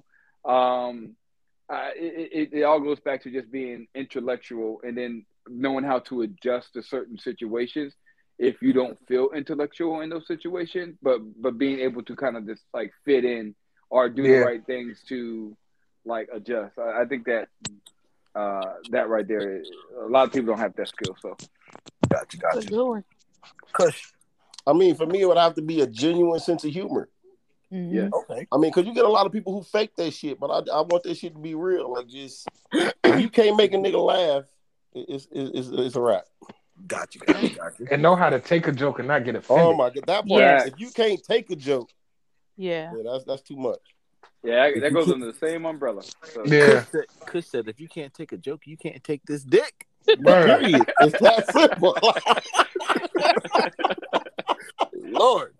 B: It all goes back to just being intellectual and then knowing how to adjust to certain situations if you don't feel intellectual in those situations, but being able to kind of just like fit in or do the right things to like adjust. I think that that right there, a lot of people don't have that skill. So
A: Gotcha.
B: Kush.
E: I mean, for me, it would have to be a genuine sense of humor.
C: Mm-hmm.
B: Yeah.
A: Okay.
E: I mean, because you get a lot of people who fake that shit, but I want that shit to be real. Like, just if you can't make a nigga laugh, it's a wrap.
A: Gotcha.
D: And know how to take a joke and not get offended.
E: Oh my god, that part.
C: Yes.
E: If you can't take a joke,
C: Yeah.
E: that's too much.
B: Yeah, that goes under the same umbrella. So.
D: Yeah.
A: Kush said, if you can't take a joke, you can't take this dick.
E: Period. It's that simple.
A: Lord.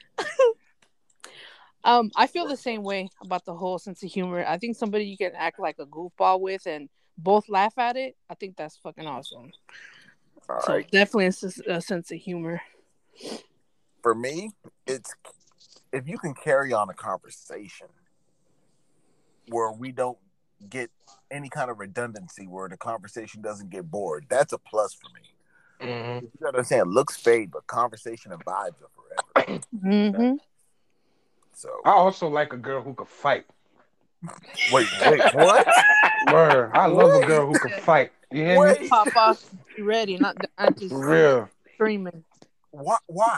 C: I feel the same way about the whole sense of humor. I think somebody you can act like a goofball with and both laugh at it. I think that's fucking awesome.
A: All
C: so
A: right.
C: definitely a sense of humor.
A: For me, it's if you can carry on a conversation where we don't get any kind of redundancy, where the conversation doesn't get bored, that's a plus for me.
D: Mm-hmm.
A: You know what I'm saying? Looks fade, but conversation and vibes are forever.
C: Mm-hmm.
A: So
D: I also like a girl who could fight.
A: wait, what?
D: Word. I love a girl who could fight. You hear me?
C: Pop off, be ready, not just
D: For real.
C: screaming.
A: Why?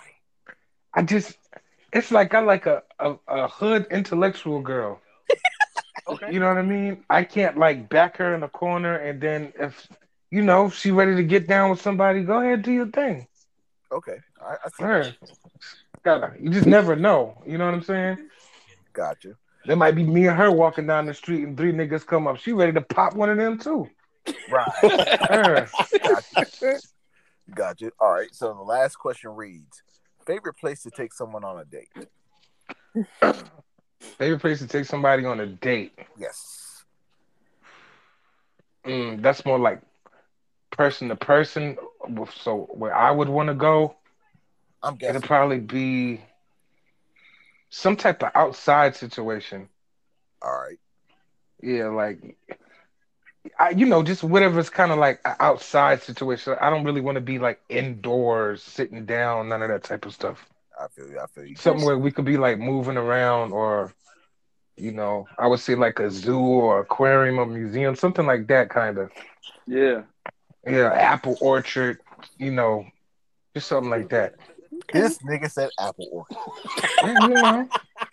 D: It's like I like a hood intellectual girl.
A: Okay.
D: You know what I mean? I can't like back her in the corner and then if she ready to get down with somebody, go ahead, do your thing.
A: Okay. I see.
D: Word. You just never know. You know what I'm saying?
A: Gotcha.
D: There might be me and her walking down the street and 3 niggas come up. She ready to pop one of them too.
A: Right. Gotcha. All right. So the last question reads, favorite place to take someone on a date?
D: Favorite place to take somebody on a date?
A: Yes.
D: That's more like person to person So where I would want to go,
A: I'm guessing
D: it'd probably be some type of outside situation.
A: All right.
D: Yeah, like just whatever's kind of like an outside situation. I don't really want to be like indoors, sitting down, none of that type of stuff.
A: I feel you.
D: Something where we could be like moving around, or I would say like a zoo or aquarium or museum, something like that kind of.
B: Yeah.
D: Yeah, apple orchard, just something like that.
A: This nigga said apple orchard.
D: Yeah,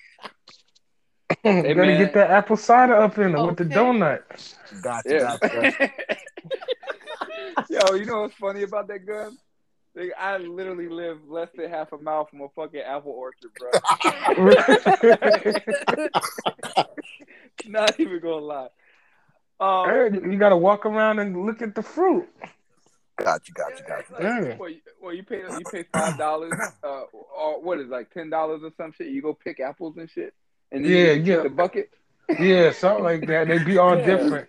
D: you gotta get that apple cider up in it with the donut.
A: Gotcha.
B: Yo, you know what's funny about that gun? I literally live less than half a mile from a fucking apple orchard, bro. Not even gonna lie.
D: You gotta walk around and look at the fruit.
A: Got you.
D: Yeah.
B: Well, you pay $5, or what is it, like $10 or some shit. You go pick apples and shit, and then you get the bucket.
D: Yeah, something like that. They be all different.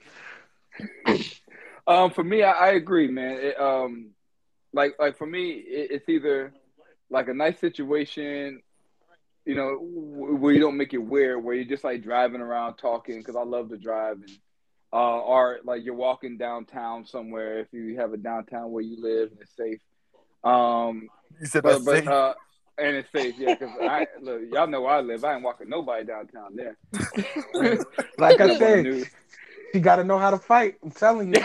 B: For me, I agree, man. Like for me, it's either like a nice situation, where you don't make it weird, where you're just like driving around talking, because I love to drive, and or like you're walking downtown somewhere if you have a downtown where you live and it's safe.
A: You said that's safe?
B: And it's safe, yeah. Because look, y'all know where I live. I ain't walking nobody downtown there.
D: Like I said, you got to know how to fight. I'm telling you.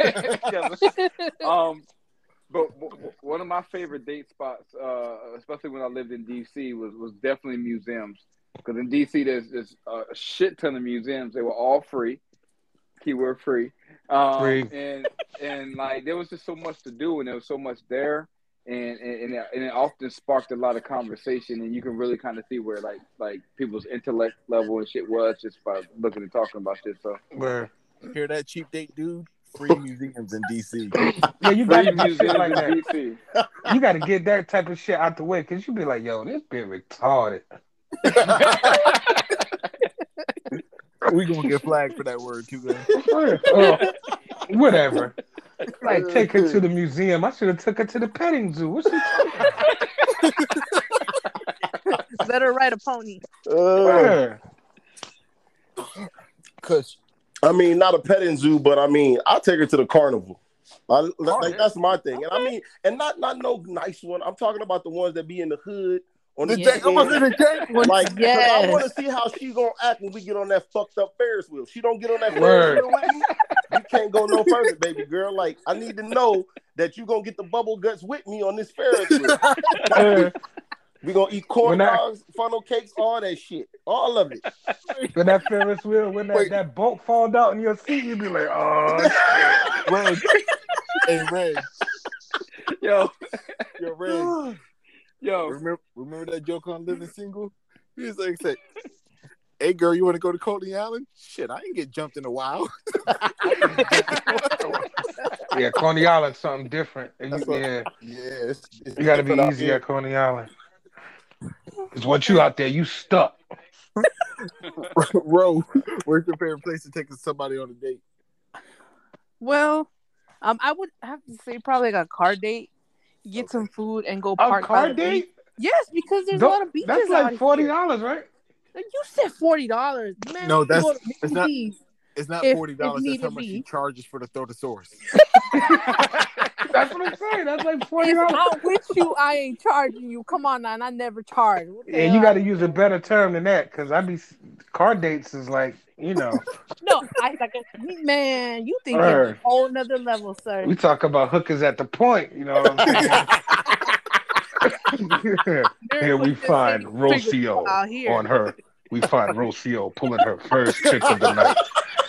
B: But one of my favorite date spots, especially when I lived in DC, was definitely museums. Because in DC, there's a shit ton of museums. They were all free. Keyword free.
D: Free.
B: And like there was just so much to do, and there was so much there, and it often sparked a lot of conversation, and you can really kind of see where like people's intellect level and shit was just by looking and talking about shit. So
A: hear that, cheap date dude? Free museums in DC.
D: Yeah, you got to do shit like that. DC. You got to get that type of shit out the way, because you be like, yo, this bit retarded.
A: We gonna get flagged for that word too, man.
D: Whatever. Like, take her to the museum. I should have took her to the petting zoo. What's she talking
C: about? Better ride a pony.
A: Cause
E: I mean, not a petting zoo, but I mean, I'll take her to the carnival. That's my thing, and I mean, and not no nice one. I'm talking about the ones that be in the hood. On the
A: jank one.
E: Like, I want to see how she gonna act when we get on that fucked up Ferris wheel. She don't get on that Ferris wheel with me, you can't go no further, baby girl. Like, I need to know that you gonna get the bubble guts with me on this Ferris wheel. We gonna eat corn dogs, funnel cakes, all that shit, all of it.
D: When that Ferris wheel, when that boat falls out in your seat, you be like, oh shit.
A: Hey, Ray.
B: Yo,
A: Ray.
B: Yo,
A: remember that joke on Living Single? He was like, "Hey, girl, you want to go to Coney Island? Shit, I ain't get jumped in a while."
D: Yeah, Coney Island's something different. You got to be easy at Coney Island. Because once you out there, you stuck.
A: Ro, where's your favorite place to take somebody on a date?
C: Well, I would have to say probably like a car date. Get some food and go park.
D: A car date?
C: Yes, because there's a lot of beaches.
D: That's like $40, right?
C: Like you said $40, man.
A: No, it's not $40. That's how much she charges for the Thotosaurus.
D: That's what I'm saying. That's like $40.
C: If I'm with you, I ain't charging you. Come on now, and I never charge.
D: Yeah, you got to use a better term than that, because car dates is like,
C: No, man, you think it's a whole nother level, sir.
D: We talk about hookers at the point, you know what I'm saying? Here we find Rocio on her. We find Rocio pulling her first trick of the night.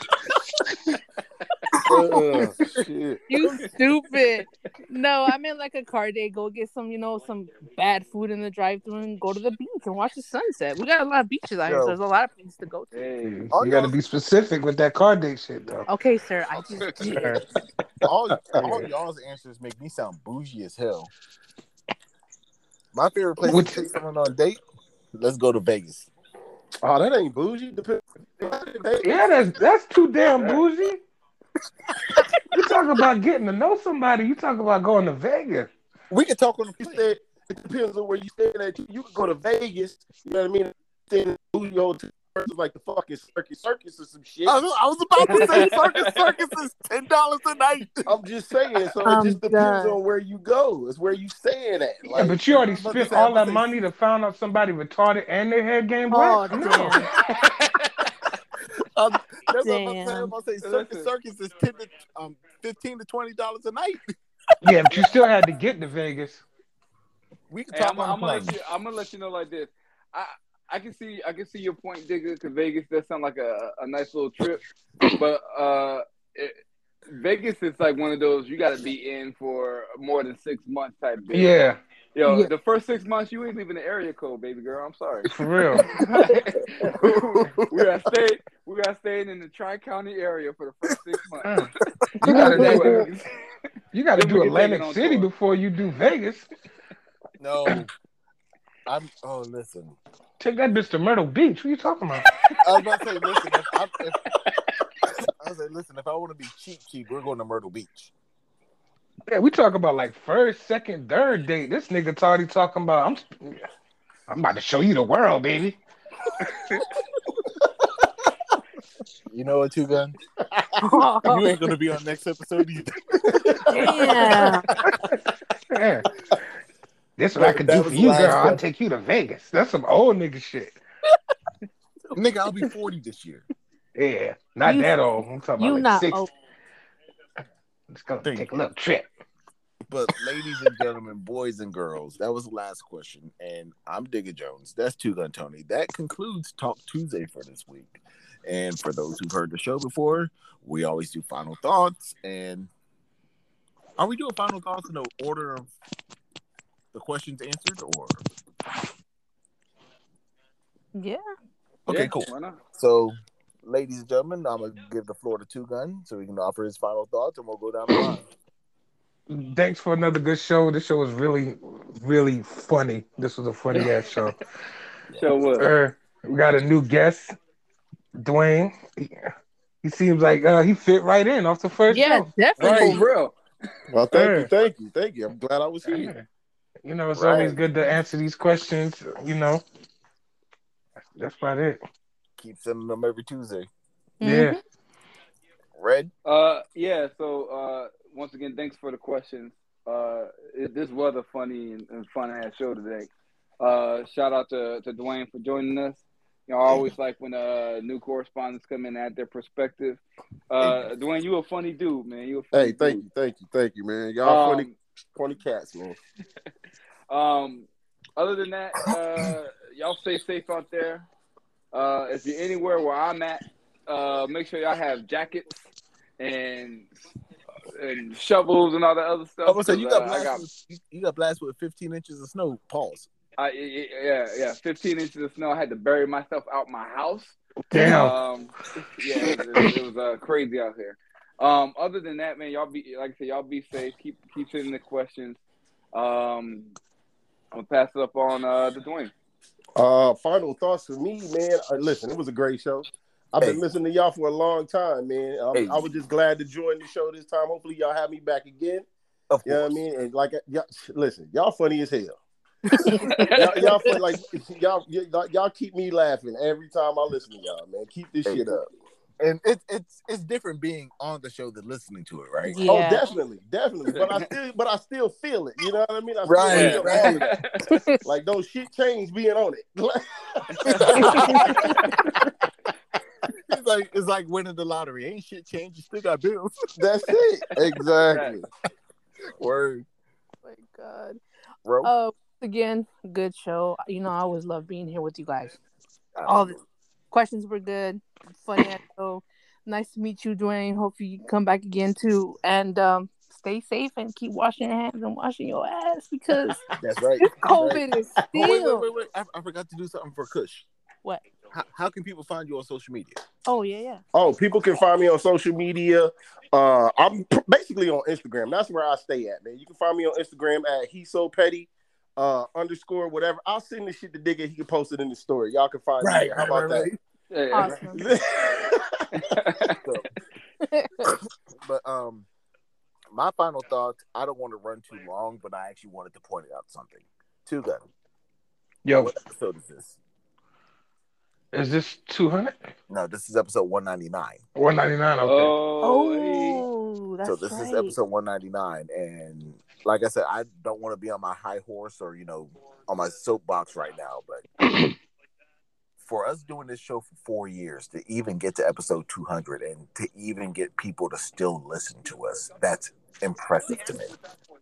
E: Shit.
C: You stupid. No, I meant like a car date. Go get some, some bad food in the drive-thru and go to the beach and watch the sunset. We got a lot of beaches out here, so there's a lot of places to go to.
D: Hey, you got to be specific with that car date shit, though.
C: Okay, sir. I just did.
A: All y'all's answers make me sound bougie as hell. My favorite place to take someone on a date, let's go to Vegas.
E: Oh, that ain't bougie.
D: Yeah, that's too damn bougie. You talk about getting to know somebody. You talk about going to Vegas.
E: We can talk on the plane. It depends on where you stay at. You can go to Vegas. You know what I mean? Stay in a bougie hotel versus like the fucking circus or some shit.
A: I was about to say circus is $10 a night.
E: I'm just saying. So it just depends on where you go. It's where you staying at. Like,
D: yeah, but you already spent all that money to find out somebody retarded and their head game black.
C: Oh,
D: No.
A: That's what I'm about to say. Circus is $15 to $20 a night.
D: Yeah, but you still had to get to Vegas.
A: We can talk
B: I'm gonna let you know like this. I can see your point, Digger, because Vegas does sound like a nice little trip, but Vegas is like one of those you got to be in for more than 6 months type deal.
D: Yeah.
B: Yo, the first 6 months you ain't leaving the area code, baby girl. I'm sorry.
D: For real.
B: we got staying in the Tri-County area for the first 6 months.
D: You gotta do Atlantic City before you do Vegas.
A: No. Listen.
D: Take that bitch to Myrtle Beach. What are you talking about?
A: I was about to say, listen, if I want to be cheap, we're going to Myrtle Beach.
D: Yeah, we talk about like first, second, third date. This nigga already talking about I'm about to show you the world, baby.
A: You know what, Two Gun? You ain't gonna be on next episode either.
D: Yeah. This is what I could do for you, girl. I'll take you to Vegas. That's some old nigga shit.
A: Nigga, I'll be 40 this year.
D: Yeah, not that old. I'm talking about like 60.
C: Old.
D: Just gonna take a little trip.
A: But ladies and gentlemen, boys and girls, that was the last question. And I'm Digger Jones. That's Two Gun Tony. That concludes Talk Tuesday for this week. And for those who've heard the show before, we always do final thoughts. And are we doing final thoughts in the order of the questions answered, or?
C: Yeah.
A: Okay, cool.
B: Why not?
A: So, ladies and gentlemen, I'm gonna give the floor to Two Gun so he can offer his final thoughts, and we'll go down the line.
D: Thanks for another good show. This show was really, really funny. This was a funny ass show.
B: Show what?
D: We got a new guest, Dwayne. He seems like he fit right in off the first show.
C: Definitely.
B: For real.
E: Well, thank you. I'm glad I was here.
D: You know, it's always good to answer these questions. You know, that's about it.
A: Keep sending them every Tuesday.
D: Yeah.
A: Red?
B: Yeah, so once again, thanks for the questions. This was a funny and fun ass show today. Shout out to Dwayne for joining us. You know, I always like when new correspondents come in and add their perspective. Dwayne, you a funny dude, man. You a funny dude.
E: Thank you, man. Y'all funny cats, man.
B: Other than that, y'all stay safe out there. If you're anywhere where I'm at, make sure y'all have jackets and shovels and all that other stuff.
A: I was say you got blasted with 15 inches of snow. Pause.
B: 15 inches of snow. I had to bury myself out my house.
D: Damn.
B: It was crazy out here. Other than that, man, y'all be safe. Keep sending the questions. I'm gonna pass it up on to Dwayne.
E: Final thoughts for me, man. Listen, it was a great show. I've been listening to y'all for a long time, man. I was just glad to join the show this time. Hopefully, y'all have me back again.
A: Of course.
E: You know what I mean? And like, listen, y'all funny as hell. y'all funny, like y'all keep me laughing every time I listen to y'all, man. Keep this shit up.
A: And it's different being on the show than listening to it, right?
C: Yeah.
E: Oh, definitely. But I still feel it. You know what I mean?
A: Right.
E: Like those shit change being on it.
A: It's like winning the lottery. Ain't shit changed. You still got bills.
E: That's it. Exactly.
A: Word.
C: Oh my God.
A: Bro.
C: Again, good show. You know, I always love being here with you guys. All the questions were good. Funny show. Nice to meet you, Dwayne. Hope you come back again too. And stay safe and keep washing your hands and washing your ass because
A: that's right.
C: COVID is still.
A: Oh, wait. I forgot to do something for Kush.
C: What?
A: How can people find you on social media?
C: Oh, yeah.
E: Oh, people can find me on social media. I'm basically on Instagram. That's where I stay at, man. You can find me on Instagram at He So Petty _ whatever. I'll send this shit to Digger. He can post it in the story. Y'all can find me. How about that?
C: Awesome.
A: but my final thoughts. I don't want to run too long, but I actually wanted to point out something. Two Gun.
D: Yo,
A: what episode is this?
D: Is this 200?
A: No, this is episode 199.
D: 199. Okay.
C: Oh, that's
A: so this is episode 199, and like I said, I don't want to be on my high horse or on my soapbox right now, but for us doing this show for 4 years to even get to episode 200 and to even get people to still listen to us, that's impressive to me.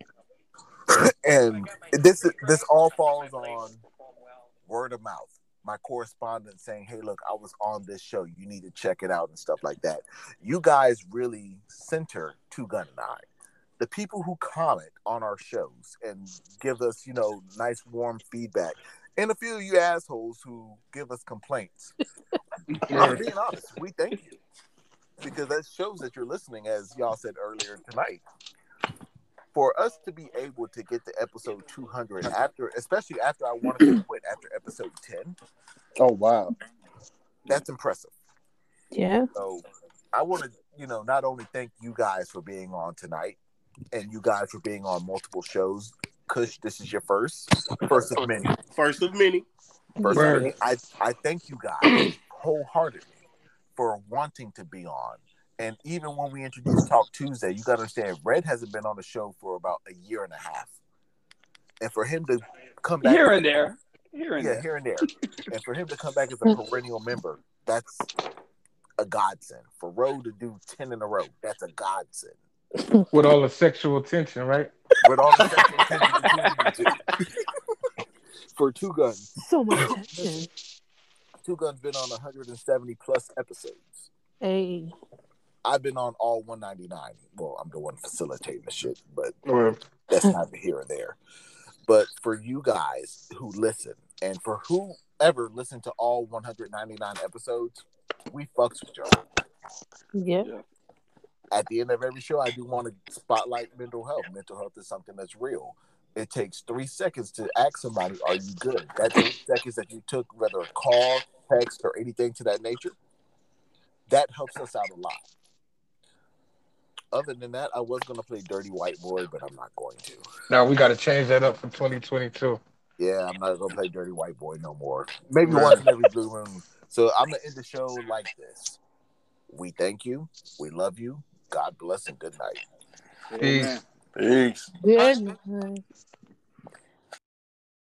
A: And this all falls on word of mouth. My correspondent saying, hey, look, I was on this show. You need to check it out and stuff like that. You guys really center Two Gun and I. The people who comment on our shows and give us, nice, warm feedback. And a few of you assholes who give us complaints. I'm being honest. We thank you. Because that shows that you're listening, as y'all said earlier tonight. For us to be able to get to episode 200 especially after I wanted to quit after episode 10.
E: Oh, wow.
A: That's impressive.
C: Yeah.
A: So I want to, not only thank you guys for being on tonight and you guys for being on multiple shows. Kush, this is your first of many.
E: First of many.
A: I thank you guys wholeheartedly for wanting to be on. And even when we introduced Talk Tuesday, you got to understand, Red hasn't been on the show for about a year and a half. And for him to come back...
B: Here and there.
A: And for him to come back as a perennial member, that's a godsend. For Ro to do 10 in a row, that's a godsend.
D: With all the sexual tension, right?
A: With all the sexual tension. For Two Gun.
C: So much tension.
A: Two Gun's been on 170 plus episodes.
C: Hey.
A: I've been on all 199. Well, I'm the one facilitating the shit, but that's neither here or there. But for you guys who listen, and for whoever listened to all 199 episodes, we fucks with y'all.
C: Yeah.
A: At the end of every show, I do want to spotlight mental health. Mental health is something that's real. It takes 3 seconds to ask somebody, are you good? That 3 seconds that you took, whether a call, text, or anything to that nature, that helps us out a lot. Other than that, I was going to play Dirty White Boy, but I'm not going to.
D: Now we got to change that up for 2022.
A: Yeah, I'm not going to play Dirty White Boy no more. Maybe once in every blue moon. So I'm going to end the show like this. We thank you. We love you. God bless and good night.
D: Peace.
E: Peace.
C: Good night.